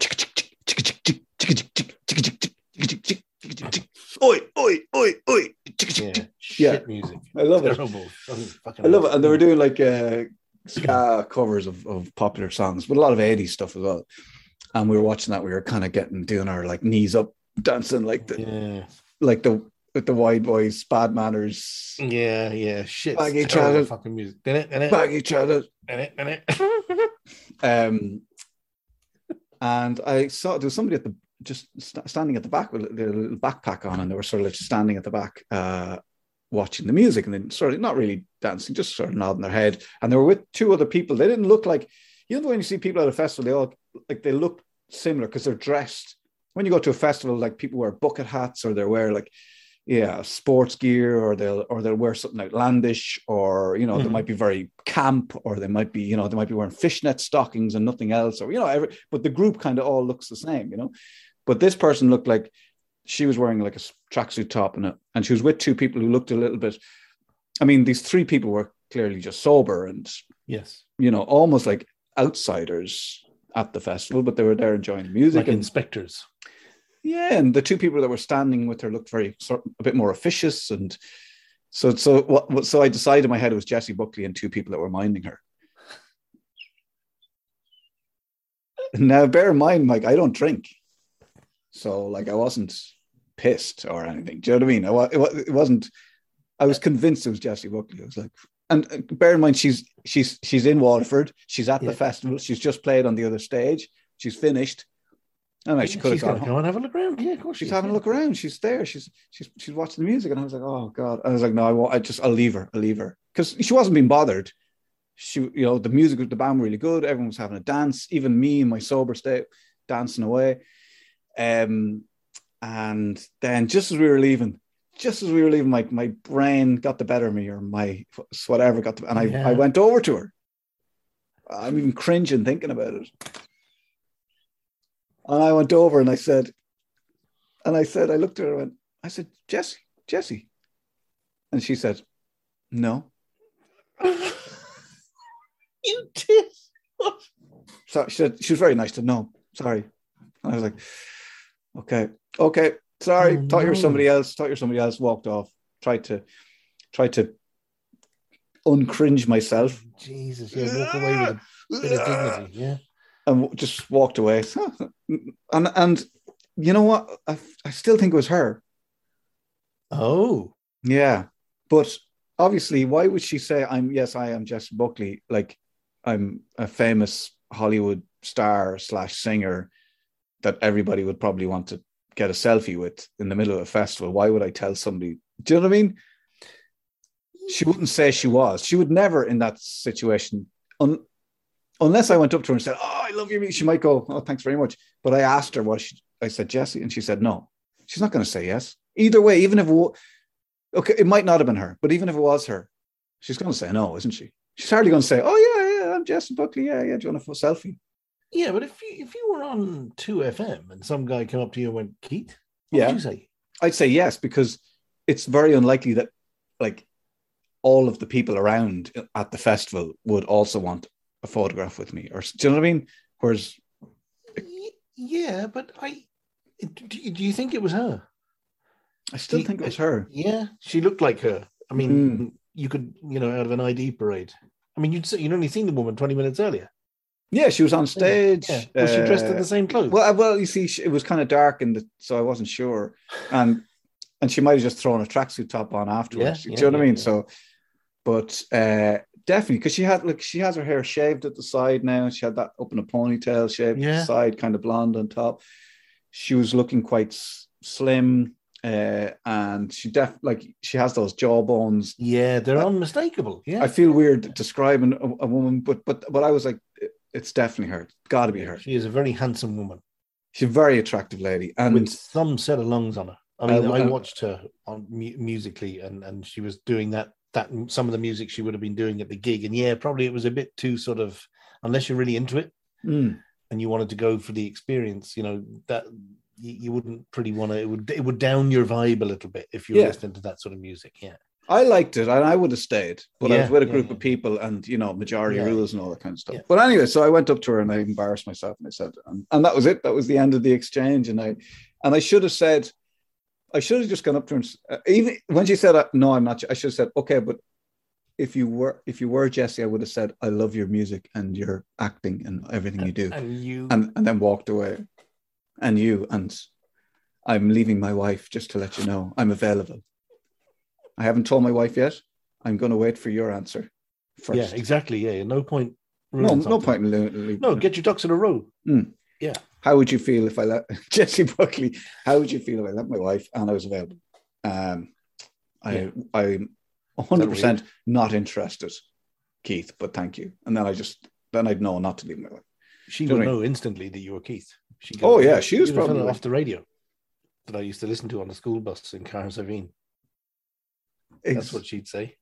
Oi, oi, oi, oi. Yeah, shit yeah. music. I love Terrible. it. I love it. And they were doing like uh, ska covers of, of popular songs, but a lot of eighties stuff as well. And we were watching that. We were kind of getting, doing our like knees up, dancing like the, yeah. like the, with the Wide Boys, Bad Manners. Yeah, yeah. Shit. Baggy Trousers. Fucking music. In it, in it. Baggy Trousers. In it, in it. um, and I saw there was somebody at the, just st- standing at the back with a little backpack on, and they were sort of like standing at the back uh, watching the music, and then sort of not really dancing, just sort of nodding their head. And they were with two other people. They didn't look like, you know, when you see people at a festival, they all like they look similar because they're dressed. When you go to a festival, like people wear bucket hats, or they wear like, yeah, sports gear, or they'll or they'll wear something outlandish, or you know, mm-hmm. they might be very camp, or they might be, you know, they might be wearing fishnet stockings and nothing else, or you know, every, but the group kind of all looks the same, you know. But this person looked like she was wearing like a tracksuit top, and a, and she was with two people who looked a little bit. I mean, these three people were clearly just sober and, yes, you know, almost like outsiders at the festival, but they were there enjoying the music, like and inspectors. Yeah, and the two people that were standing with her looked very sort of, a bit more officious, and so so what? So I decided in my head it was Jessie Buckley and two people that were minding her. Now, bear in mind, Mike, I don't drink. So, like, I wasn't pissed or anything. Do you know what I mean? I, it wasn't. I was convinced it was Jessie Buckley. I was like, and bear in mind, she's she's she's in Waterford. She's at yeah. the festival. She's just played on the other stage. She's finished. I mean, she could she's have gone home. Go and have a look around. Yeah, of course. She's having a look around. She's there. She's she's she's watching the music, and I was like, oh god. I was like, no, I won't. I just I'll leave her. I'll leave her because she wasn't being bothered. She, you know, the music of the band were really good. Everyone was having a dance. Even me in my sober state, dancing away. Um, and then just as we were leaving, just as we were leaving, my my brain got the better of me, or my whatever got the, and I, yeah. I went over to her. I'm even cringing thinking about it. And I went over and I said, and I said, I looked at her and went, I said, Jessie, Jessie. And she said, no. You did. So she said, she was very nice to know. Sorry. And I was like, okay, okay, sorry. Oh, thought no. you were somebody else. Thought you were somebody else. Walked off. Tried to, tried to uncringe myself. Jesus, yeah, walk away with a bit of dignity, yeah. And just walked away. And and you know what? I I still think it was her. Oh, yeah. But obviously, why would she say, "I'm yes, I am Jessie Buckley"? Like I'm a famous Hollywood star slash singer that everybody would probably want to get a selfie with in the middle of a festival. Why would I tell somebody? Do you know what I mean? She wouldn't say she was. She would never in that situation, un, unless I went up to her and said, "Oh, I love your music." She might go, "Oh, thanks very much." But I asked her what she, I said, Jessie, and she said no. She's not going to say yes. Either way, even if it, okay, it might not have been her, but even if it was her, she's going to say no, isn't she? She's hardly going to say, "Oh yeah, yeah, I'm Jessie Buckley. Yeah, yeah, do you want a selfie?" Yeah, but if you if you were on two F M and some guy came up to you and went, "Keith," what yeah, would you say? I'd say yes, because it's very unlikely that like all of the people around at the festival would also want a photograph with me, or do you know what I mean? Whereas, yeah, but I do you think it was her? I still you, think it was her. Yeah, she looked like her. I mean, mm. you could, you know, out of an I D parade. I mean, you'd you'd only seen the woman twenty minutes earlier. Yeah, she was on stage. Yeah. Was uh, she dressed in the same clothes? Well, well, you see, it was kind of dark, and so I wasn't sure, and and she might have just thrown a tracksuit top on afterwards. Yeah, do you yeah, know what yeah, I mean? Yeah. So, but uh, definitely, because she had like she has her hair shaved at the side now. She had that up in a ponytail, shaved yeah. at the side, kind of blonde on top. She was looking quite s- slim. Uh, and she def like she has those jawbones. Yeah, they're I, unmistakable. Yeah, I feel weird describing a, a woman, but but but I was like, it's definitely her. It's got to be her. She is a very handsome woman. She's a very attractive lady, and with some set of lungs on her. I mean, uh, I watched her on mu- musically, and and she was doing that that some of the music she would have been doing at the gig, and yeah, probably it was a bit too sort of, unless you're really into it, mm. and you wanted to go for the experience, you know that. You wouldn't pretty want to. It would it would down your vibe a little bit if you were yeah. listening to that sort of music. Yeah, I liked it, and I would have stayed, but yeah, I was with a group yeah, of people, and you know, majority yeah. rules and all that kind of stuff. Yeah. But anyway, so I went up to her and I embarrassed myself, and I said, and, and that was it. That was the end of the exchange, and I and I should have said, I should have just gone up to her, and, uh, even when she said, "No, I'm not," I should have said, "Okay, but if you were if you were Jessie, I would have said, I love your music and your acting and everything you do," and you and and then walked away, and you and. I'm leaving my wife, just to let you know. I'm available. I haven't told my wife yet. I'm going to wait for your answer first. Yeah, exactly. Yeah, no point. No, no point in leaving. No, get your ducks in a row. Mm. Yeah. How would you feel if I let Jessie Buckley? How would you feel if I let my wife and I was available? Um, I, yeah. I'm one hundred percent not interested, Keith. But thank you. And then I just then I'd know not to leave my wife. She would know instantly that you were Keith. She oh yeah, she was probably off the radio that I used to listen to on the school bus in Carsavine. That's Ex- what she'd say.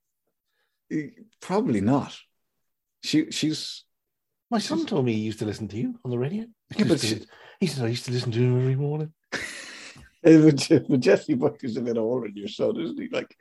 Probably not. She she's. My son she's, told me he used to listen to you on the radio. Yeah, but she, he said I used to listen to him every morning. But Jessie Buckley's a bit older than your son, isn't he? Like,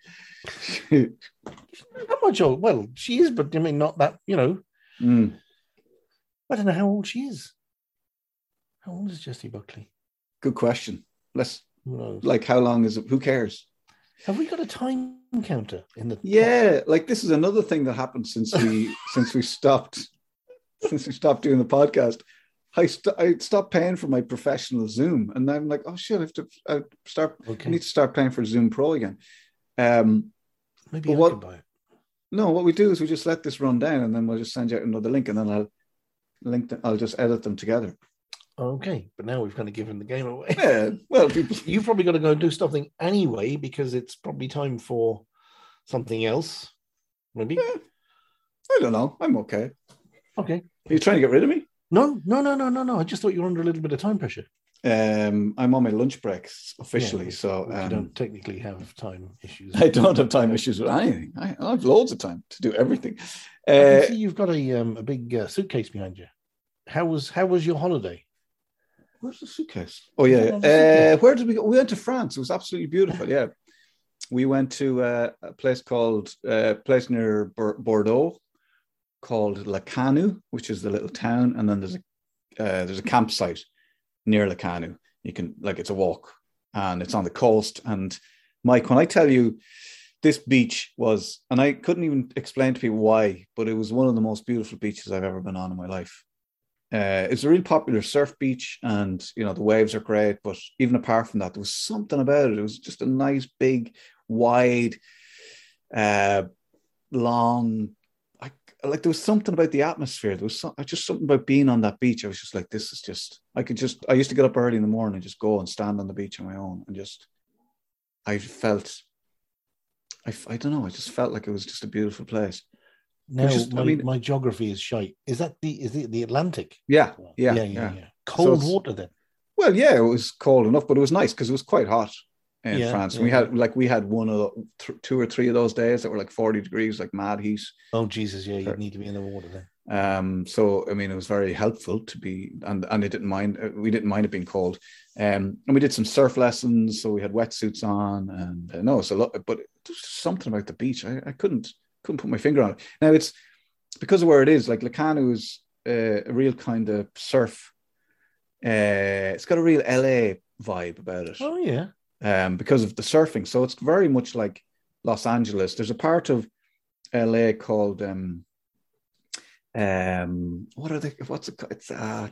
how much old? Well, she is, but I mean, not that. You know, mm. I don't know how old she is. How old is Jessie Buckley? Good question. Let's. Like, how long is it? Who cares? Have we got a time counter in the? Yeah, top? Like this is another thing that happened since we since we stopped since we stopped doing the podcast. I st- I stopped paying for my professional Zoom, and I'm like, oh shit, I have to I start. Okay. I need to start paying for Zoom Pro again. Um, Maybe I what, can buy it. No, what we do is we just let this run down, and then we'll just send you out another link, and then I'll link. Them, I'll just edit them together. Okay, but now we've kind of given the game away. Yeah, well, people... you've probably got to go and do something anyway because it's probably time for something else. Maybe. Yeah. I don't know. I'm okay. Okay. Are you trying to get rid of me? No, no, no, no, no, no. I just thought you were under a little bit of time pressure. Um, I'm on my lunch breaks officially, yeah, so um, you don't technically have time issues. I don't have time issues with anything. I, I have loads of time to do everything. I can uh, see you've got a um, a big uh, suitcase behind you. How was how was your holiday? Where's the suitcase? Oh yeah, uh, where did we go? We went to France. It was absolutely beautiful. Yeah, we went to uh, a place called uh, place near Bor- Bordeaux called La Canu, which is the little town, and then there's a uh, there's a campsite near La Canu. You can like it's a walk, and it's on the coast. And Mike, when I tell you this beach was, and I couldn't even explain to people why, but it was one of the most beautiful beaches I've ever been on in my life. Uh, it's a really popular surf beach, and you know the waves are great. But even apart from that, there was something about it. It was just a nice, big, wide, uh, long. I, like there was something about the atmosphere. There was some, just something about being on that beach. I was just like, this is just. I could just. I used to get up early in the morning and just go and stand on the beach on my own, and just. I felt. I I don't know. I just felt like it was just a beautiful place. Now, just, my, I mean, my geography is shite. Is that the is it the Atlantic? Yeah, yeah, yeah, yeah. yeah. yeah. Cold so water then? Well, yeah, it was cold enough, but it was nice because it was quite hot. in Yeah, France. yeah, we had yeah. like we had one of the, th- two or three of those days that were like forty degrees, like mad heat. Oh Jesus, yeah, you need to be in the water then. Um, so I mean, it was very helpful to be, and and they didn't mind. We didn't mind it being cold. Um, and we did some surf lessons, so we had wetsuits on, and uh, no, it's a lot. But there's something about the beach. I, I couldn't couldn't put my finger on it. Now it's because of where it is. Like Locarno is uh, a real kind of surf. Uh, it's got a real L A vibe about it. Oh yeah. Um, because of the surfing, so it's very much like Los Angeles. There's a part of L A called um, um, what are they? What's it called? It's uh,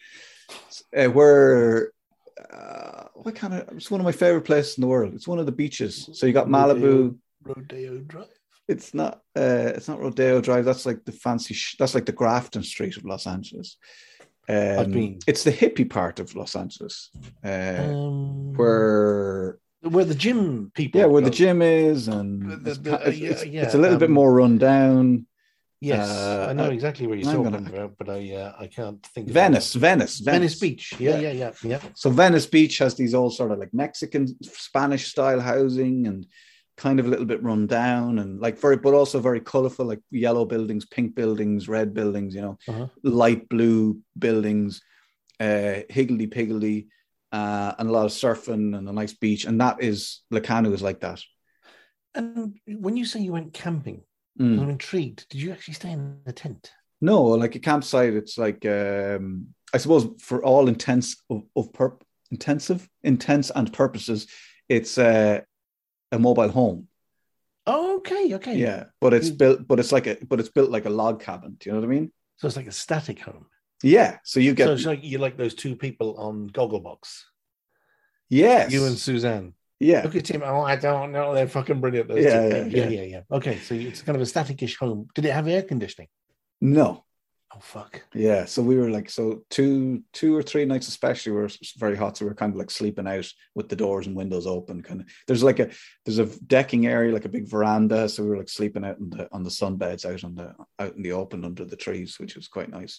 uh where uh, what kind of? It's one of my favorite places in the world. It's one of the beaches. So you got Malibu. Rodeo Drive. It's not. Uh, it's not Rodeo Drive. That's like the fancy. Sh- that's like the Grafton Street of Los Angeles. Um, I've been. It's the hippie part of Los Angeles, uh, Um, where where the gym people. yeah, where go. the gym is, and The- the- it's, the- it's, yeah, it's, yeah, it's a little um, bit more run down. Yes, uh, I know uh, exactly what you're I'm talking gonna- about, but I uh, I can't think. of Venice, it. Venice, Venice, Venice, Beach. Yeah, Yeah. yeah, yeah, yeah. So Venice Beach has these old sort of like Mexican, Spanish style housing, and kind of a little bit run down, and like very, but also very colorful, like yellow buildings, pink buildings, red buildings. You know, Uh-huh. light blue buildings, uh, higgledy piggledy, uh, and a lot of surfing and a nice beach. And that is Locarno is like that. And when you say you went camping, Mm. I'm intrigued. Did you actually stay in a tent? No, like a campsite, it's like um, I suppose for all intents of, of perp- intensive, intents and purposes, it's uh, a mobile home. Oh, okay, okay. Yeah, but it's Mm. built, but it's like a, but it's built like a log cabin. Do you know what I mean? So it's like a static home. Yeah. So you get So it's like you're like those two people on Gogglebox. yes, You and Suzanne. yeah, Look at him. Oh, I don't know. They're fucking brilliant. Those Yeah, two. yeah, yeah, yeah. yeah, yeah. Okay, so it's kind of a static-ish home. Did it have air conditioning? no, Oh, fuck. yeah. So we were like, so two, two or three nights, especially, were very hot. So we were kind of like sleeping out with the doors and windows open. Kind of. There's like a there's a decking area, like a big veranda. So we were like sleeping out in the on the sunbeds out on the out in the open under the trees, which was quite nice.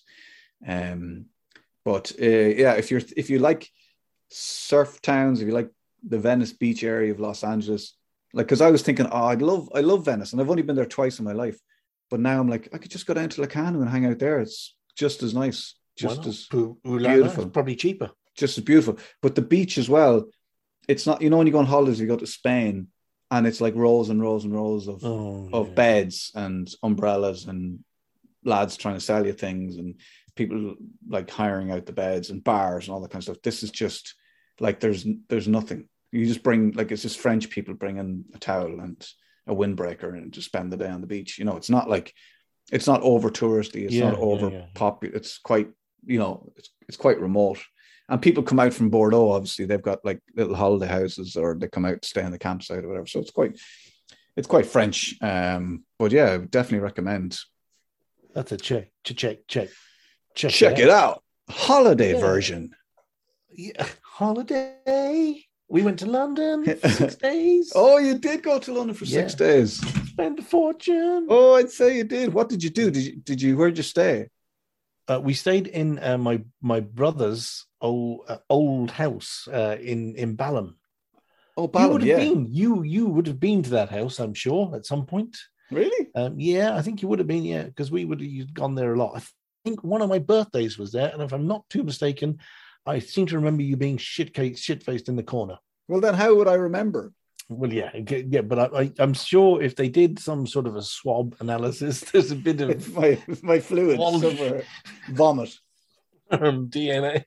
Um, but uh, yeah, if you're if you like surf towns, if you like the Venice Beach area of Los Angeles, like because I was thinking, oh, I'd love I love Venice, and I've only been there twice in my life. But now I'm like, I could just go down to Locarno and hang out there. It's just as nice, Why just not? as Ooh, ooh la la, beautiful. it's probably cheaper. just as beautiful. But the beach as well, it's not, you know, when you go on holidays, you go to Spain and it's like rows and rows and rows of, Oh, of yeah. beds and umbrellas and lads trying to sell you things and people like hiring out the beds and bars and all that kind of stuff. This is just like, there's, there's nothing. You just bring, like, it's just French people bringing a towel and a windbreaker and just spend the day on the beach. You know, it's not like, it's not over touristy. It's Yeah, not yeah, over yeah. popular. It's quite, you know, it's, it's quite remote. And people come out from Bordeaux, obviously they've got like little holiday houses or they come out to stay on the campsite or whatever. So it's quite, it's quite French. Um, but yeah, I would definitely recommend. That's a check, check, check, check. Check, Check it out. Holiday Yeah. version. Yeah. Holiday. We went to London for six days. Oh, you did go to London for six Yeah. days. Spend a fortune. Oh, I'd say you did. What did you do? Did you, did you, where'd you stay? Uh, we stayed in uh, my my brother's old uh, old house uh, in in Balham. Oh, you Balham, would have yeah. been you you would have been to that house, I'm sure, at some point. Really? Um, yeah, I think you would have been. Yeah, because we would have gone there a lot. I think one of my birthdays was there, and if I'm not too mistaken, I seem to remember you being shit shit faced in the corner. Well, then how would I remember? Well, yeah, okay, yeah, but I, I, I'm sure if they did some sort of a swab analysis, there's a bit It's of my, my fluid Walsh. somewhere. Vomit. um, D N A.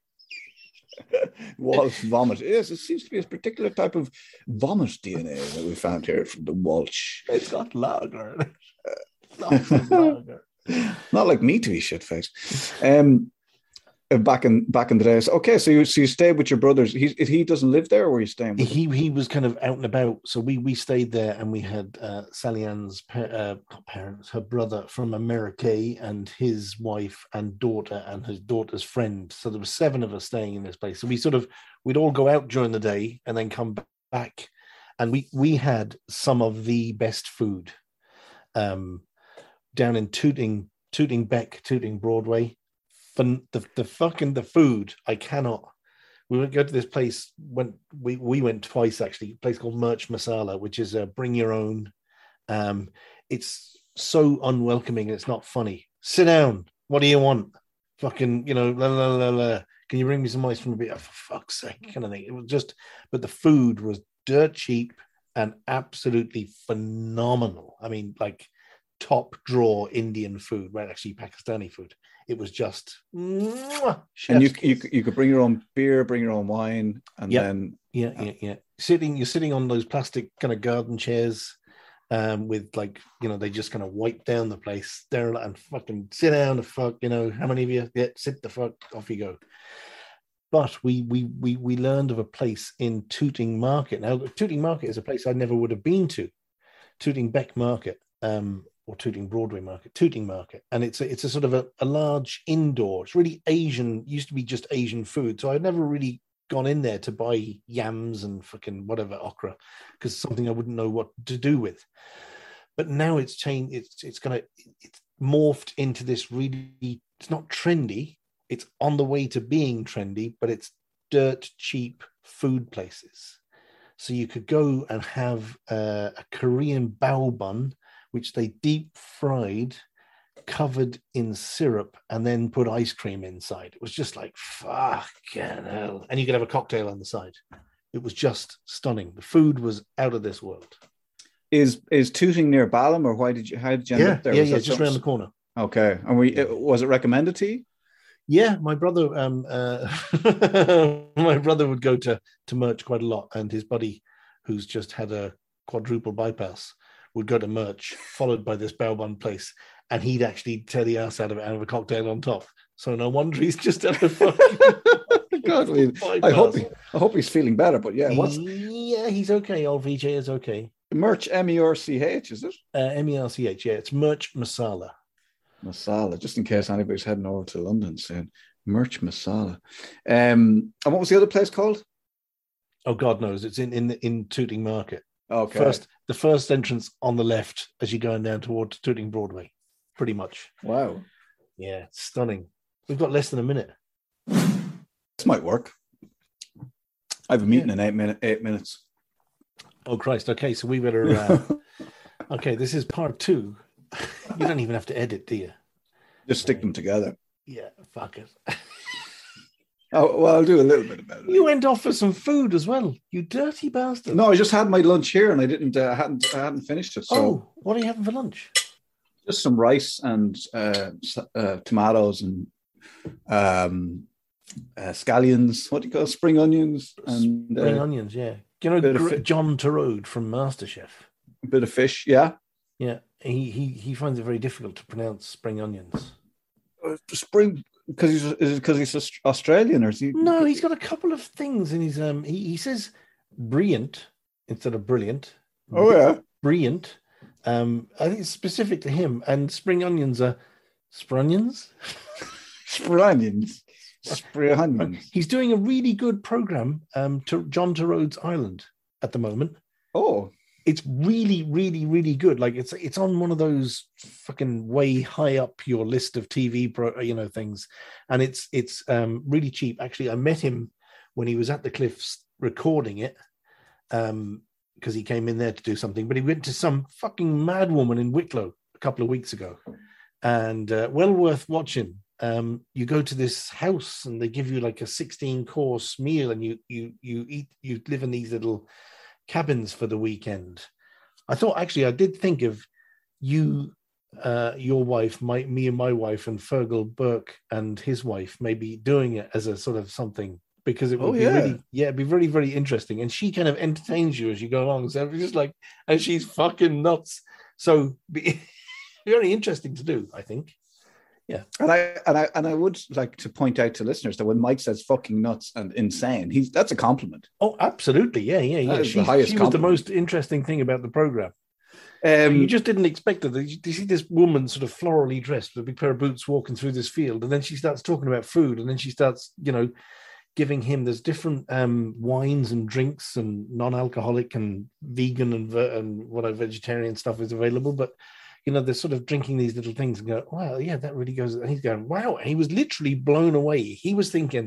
Walsh vomit. Yes, it seems to be a particular type of vomit D N A that we found here from the Walsh. It's got lager. in it. Lots of lager. Not like me to be shit faced. Um, uh, back in back in the days. Okay, so you so you stayed with your brothers. He he doesn't live there, or were you staying with him? He he was kind of out and about, so we we stayed there, and we had uh, Sally Ann's pa- uh, not parents, her brother from America, and his wife and daughter, and his daughter's friend. So there were seven of us staying in this place. So we sort of we'd all go out during the day and then come back, and we we had some of the best food, um, down in Tooting Tooting Beck Tooting Broadway. Fun, the the fucking the food I cannot we would go to this place when we, we went twice, actually, a place called Mirch Masala, which is a bring your own. Um, it's so unwelcoming. It's not funny. Sit down. What do you want? Fucking, you know, la, la, la, la. Can you bring me some ice from a bit? Oh, for fuck's sake, kind of thing. It was just, but the food was dirt cheap and absolutely phenomenal. I mean, like top drawer Indian food, well, actually Pakistani food. It was just, mwah, and you, you you could bring your own beer, bring your own wine, and yep. then yeah, yeah, yeah. Sitting, you're sitting on those plastic kind of garden chairs. Um, with like, you know, they just kind of wipe down the place there and fucking sit down the fuck, you know, how many of you? Yeah, sit the fuck, off you go. But we we we we learned of a place in Tooting Market. Now, Tooting Market is a place I never would have been to. Tooting Beck Market, um, or Tooting Broadway Market, Tooting Market, and it's a, it's a sort of a, a large indoor. It's really Asian. Used to be just Asian food, so I'd never really gone in there to buy yams and fucking whatever okra, because it's something I wouldn't know what to do with. But now it's changed. It's it's gonna it's morphed into this really. It's not trendy. It's on the way to being trendy, but it's dirt cheap food places. So you could go and have uh, a Korean bao bun, which they deep fried, covered in syrup, and then put ice cream inside. It was just like, fucking hell. And you could have a cocktail on the side. It was just stunning. The food was out of this world. Is is Tooting near Balham, or why did you how did you end yeah, up there? Yeah, was yeah, just around the corner. Okay. And we it, was it recommended to you? Yeah, my brother um uh, my brother would go to to Mirch quite a lot, and his buddy, who's just had a quadruple bypass, would go to Mirch, followed by this bao bun place, and he'd actually tear the ass out of it and have a cocktail on top. So no wonder he's just had a fucking God, I, mean, I hope he, I hope he's feeling better. But yeah, what's yeah, he's okay. Old V J is okay. Mirch, M E R C H, is it? Uh, M E R C H, yeah. It's Mirch Masala. Masala, just in case anybody's heading over to London soon. Mirch Masala. Um, and what was the other place called? Oh, God knows. It's in in in Tooting Market. Okay. First, the first entrance on the left as you're going down towards Tooting Broadway, pretty much. Wow. Yeah, stunning. We've got less than a minute. This might work. I have a meeting yeah. in eight minute eight minutes. Oh Christ! Okay, so we better. Uh, okay, this is part two. You don't even have to edit, do you? Just stick them together. Yeah, fuck it. Oh well, I'll do a little bit about it. You went off for some food as well, you dirty bastard. No, I just had my lunch here, and I didn't. Uh, I hadn't. I hadn't finished it. So. Oh, what are you having for lunch? Just some rice and uh, uh, tomatoes and um, uh, scallions. What do you call it? Spring onions and spring uh, onions? Yeah. Do you know Gr- John Turode from MasterChef? A bit of fish, yeah. Yeah, he he he finds it very difficult to pronounce spring onions. Uh, spring because he's is it because he's Australian or is he? No, he's got a couple of things in his um. He, he says brilliant instead of brilliant. Oh yeah, brilliant. Um, I think it's specific to him. And spring onions are sprunions. Sprunions. Sprunions. He's doing a really good program. Um, to John Turode's Island at the moment. Oh. It's really, really, really good. Like it's it's on one of those fucking way high up your list of T V, pro, you know, things, and it's it's um, really cheap. Actually, I met him when he was at the Cliffs recording it, um, because he came in there to do something. But he went to some fucking mad woman in Wicklow a couple of weeks ago, and uh, well worth watching. Um, you go to this house and they give you like a sixteen course meal, and you you you eat you live in these little cabins for the weekend. I thought actually I did think of you, uh, your wife, my me and my wife, and Fergal Burke and his wife maybe doing it as a sort of something, because it would oh, be yeah. really yeah it'd be really very interesting, and she kind of entertains you as you go along. So it's just like, and she's fucking nuts. So be, very interesting to do, I think. Yeah, and I and I and I would like to point out to listeners that when Mike says "fucking nuts" and insane, he's that's a compliment. Oh, absolutely, yeah, yeah, yeah. That is she, the highest she was the most interesting thing about the program. Um, you just didn't expect it. You see this woman sort of florally dressed with a big pair of boots walking through this field, and then she starts talking about food, and then she starts, you know, giving him there's different um, wines and drinks and non-alcoholic and vegan and and what vegetarian stuff is available, but. You know, they're sort of drinking these little things and go, wow, yeah, that really goes. And he's going, wow. And he was literally blown away. He was thinking,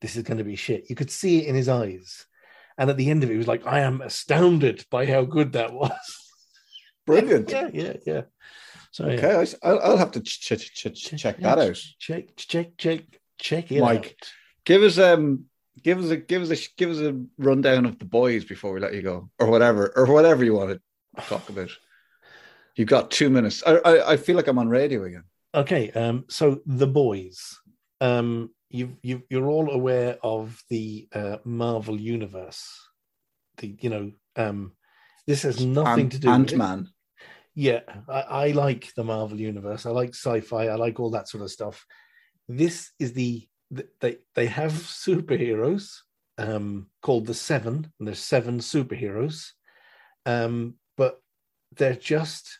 this is going to be shit. You could see it in his eyes. And at the end of it, he was like, I am astounded by how good that was. Brilliant. Yeah, yeah, yeah. So, okay, yeah. I, I'll, I'll have to ch- ch- ch- ch- check yeah, that out. Check, check, check, check it Mike, out. give us um, give us a give us a give us a rundown of The Boys before we let you go, or whatever, or whatever you want to talk about. You've got two minutes. I, I I feel like I'm on radio again. Okay, um, so The Boys. Um, you you you're all aware of the uh, Marvel universe. The you know um, this has nothing Ant, to do Ant-Man. with it. Yeah, I, I like the Marvel universe. I like sci-fi. I like all that sort of stuff. This is the they they have superheroes um, called the Seven, and there's seven superheroes, um, but they're just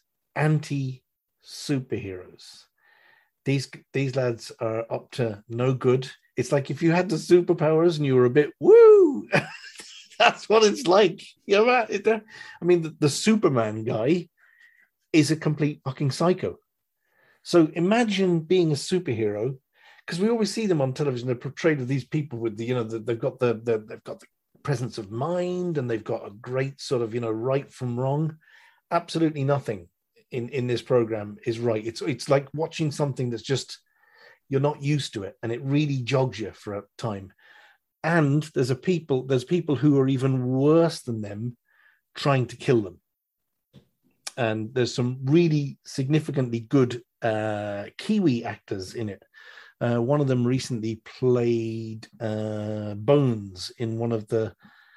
anti-superheroes. These these lads are up to no good. It's like if you had the superpowers and you were a bit woo. That's what it's like. You know, I mean, the, the Superman guy is a complete fucking psycho. So imagine being a superhero, because we always see them on television. They're portrayed as these people with the, you know, the, they've got the, the they've got the presence of mind, and they've got a great sort of, you know, right from wrong. Absolutely nothing in in this program is right. It's it's like watching something that's just, you're not used to it, and it really jogs you for a time. And there's a people there's people who are even worse than them trying to kill them. And there's some really significantly good uh, Kiwi actors in it. Uh, one of them recently played uh, Bones in one of the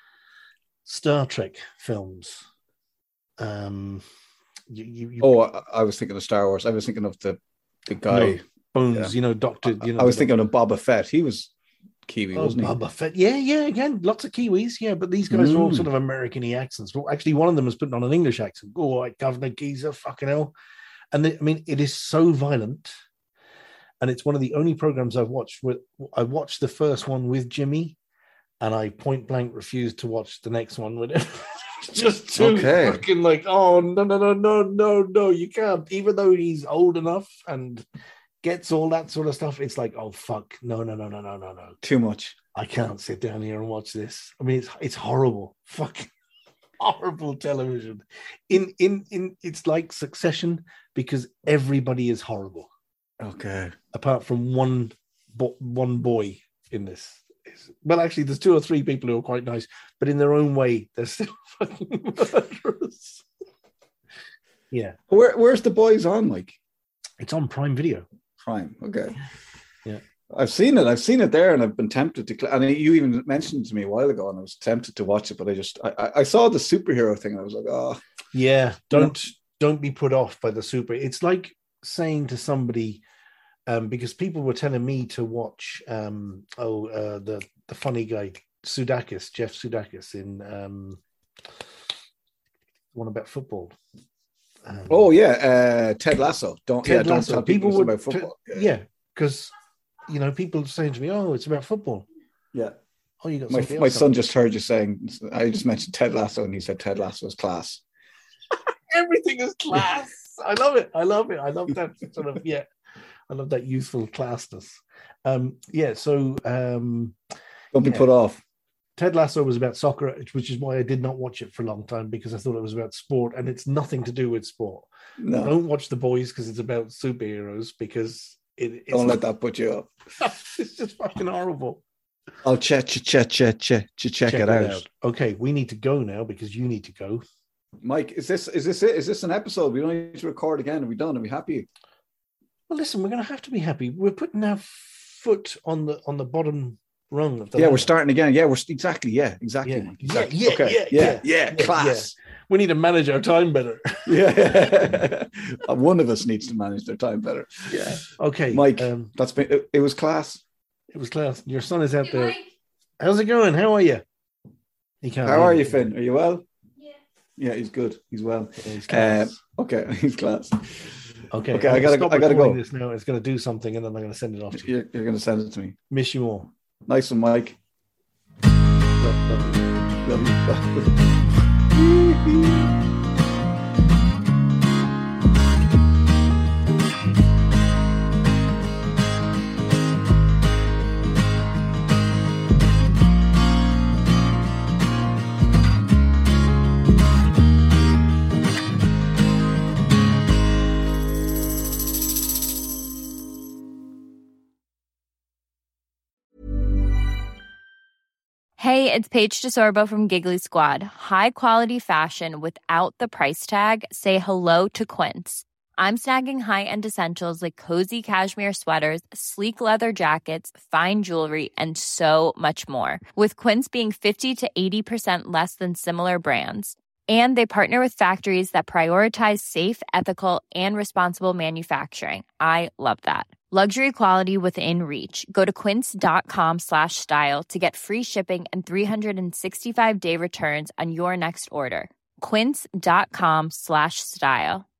Star Trek films. Um, you, you, you... Oh, I, I was thinking of Star Wars. I was thinking of the the guy no, Bones. Yeah. You know, Doctor. You know, I was the, thinking of Boba Fett. He was Kiwi, oh, wasn't he? Boba Fett. Yeah, yeah. Again, lots of Kiwis. Yeah, but these guys Mm. are all sort of American-y accents. Well, actually, one of them was putting on an English accent. Oh, like Governor Geezer, fucking hell. And they, I mean, it is so violent. And it's one of the only programs I've watched with. I watched the first one with Jimmy, and I point blank refused to watch the next one with him. Just too Okay. fucking like, oh no, no, no, no, no, no, you can't. Even though he's old enough and gets all that sort of stuff, it's like, oh fuck, no, no, no, no, no, no, no. Too much. I can't sit down here and watch this. I mean, it's it's horrible, fucking horrible television. In in in, it's like Succession, because everybody is horrible, Okay. apart from one bo- one boy in this. It's, well, actually, there's two or three people who are quite nice, but in their own way, they're still fucking murderers. Yeah, Where where's The Boys on, Mike? it's on Prime Video. Prime. Okay. Yeah. I've seen it. I've seen it there, and I've been tempted to. Cl- and you even mentioned it to me a while ago, and I was tempted to watch it, but I just I, I- I saw the superhero thing, and I was like, oh, Yeah, don't don't be put off by the super. It's like saying to somebody, um, because people were telling me to watch, um, oh, uh, the the funny guy Sudeikis, Jeff Sudeikis in um, one about football. Um, oh yeah, uh, Ted Lasso. Don't Ted yeah, Lasso. don't tell people, People it's would, about football. yeah, because you know people saying to me, oh, it's about football. yeah. Oh, you got My something my else son on. just heard you saying. I just mentioned Ted Lasso, and he said Ted Lasso is class. Everything is class. I love it. I love it. I love that sort of, yeah. I love that youthful classness. Um, yeah, so um, Don't be Yeah. put off. Ted Lasso was about soccer, which is why I did not watch it for a long time, because I thought it was about sport, and it's nothing to do with sport. No, Don't watch The Boys because it's about superheroes, because it, it's, don't let not, that put you up. it's just fucking horrible. I'll check, check, check, check, check, check it out. Okay, we need to go now because you need to go. Mike, is this is this it? Is this an episode? We don't need to record again. Are we done? Are we happy? Well, listen, we're going to have to be happy. We're putting our foot on the on the bottom rung of the Yeah, ladder. we're starting again. Yeah, we're exactly. Yeah, exactly. Yeah. Mike, exactly. Yeah, yeah, okay. yeah, yeah, yeah, yeah, yeah, class. We need to manage our time better. Yeah, one of us needs to manage their time better. Yeah. Okay, Mike, Um, that's been. It, it was class. it was class. Your son is out there. How's it going? How are you? He can't. How hear are me. you, Finn? Are you well? Yeah. Yeah, he's good. He's well. Yeah, he's Uh, class. okay, he's class. okay. okay, I'm I gonna gotta- stop I gotta recording go. This now. It's going to do something, and then I'm going to send it off to you. You're, you're going to send it to me. Miss you all. Nice one, Mike. Love, love you. Love you. Hey, it's Paige DeSorbo from Giggly Squad. High quality fashion without the price tag. Say hello to Quince. I'm snagging high-end essentials like cozy cashmere sweaters, sleek leather jackets, fine jewelry, and so much more. With Quince being fifty to eighty percent less than similar brands. And they partner with factories that prioritize safe, ethical, and responsible manufacturing. I love that. Luxury quality within reach. Go to quince.com slash style to get free shipping and three sixty-five day returns on your next order. Quince.com slash style.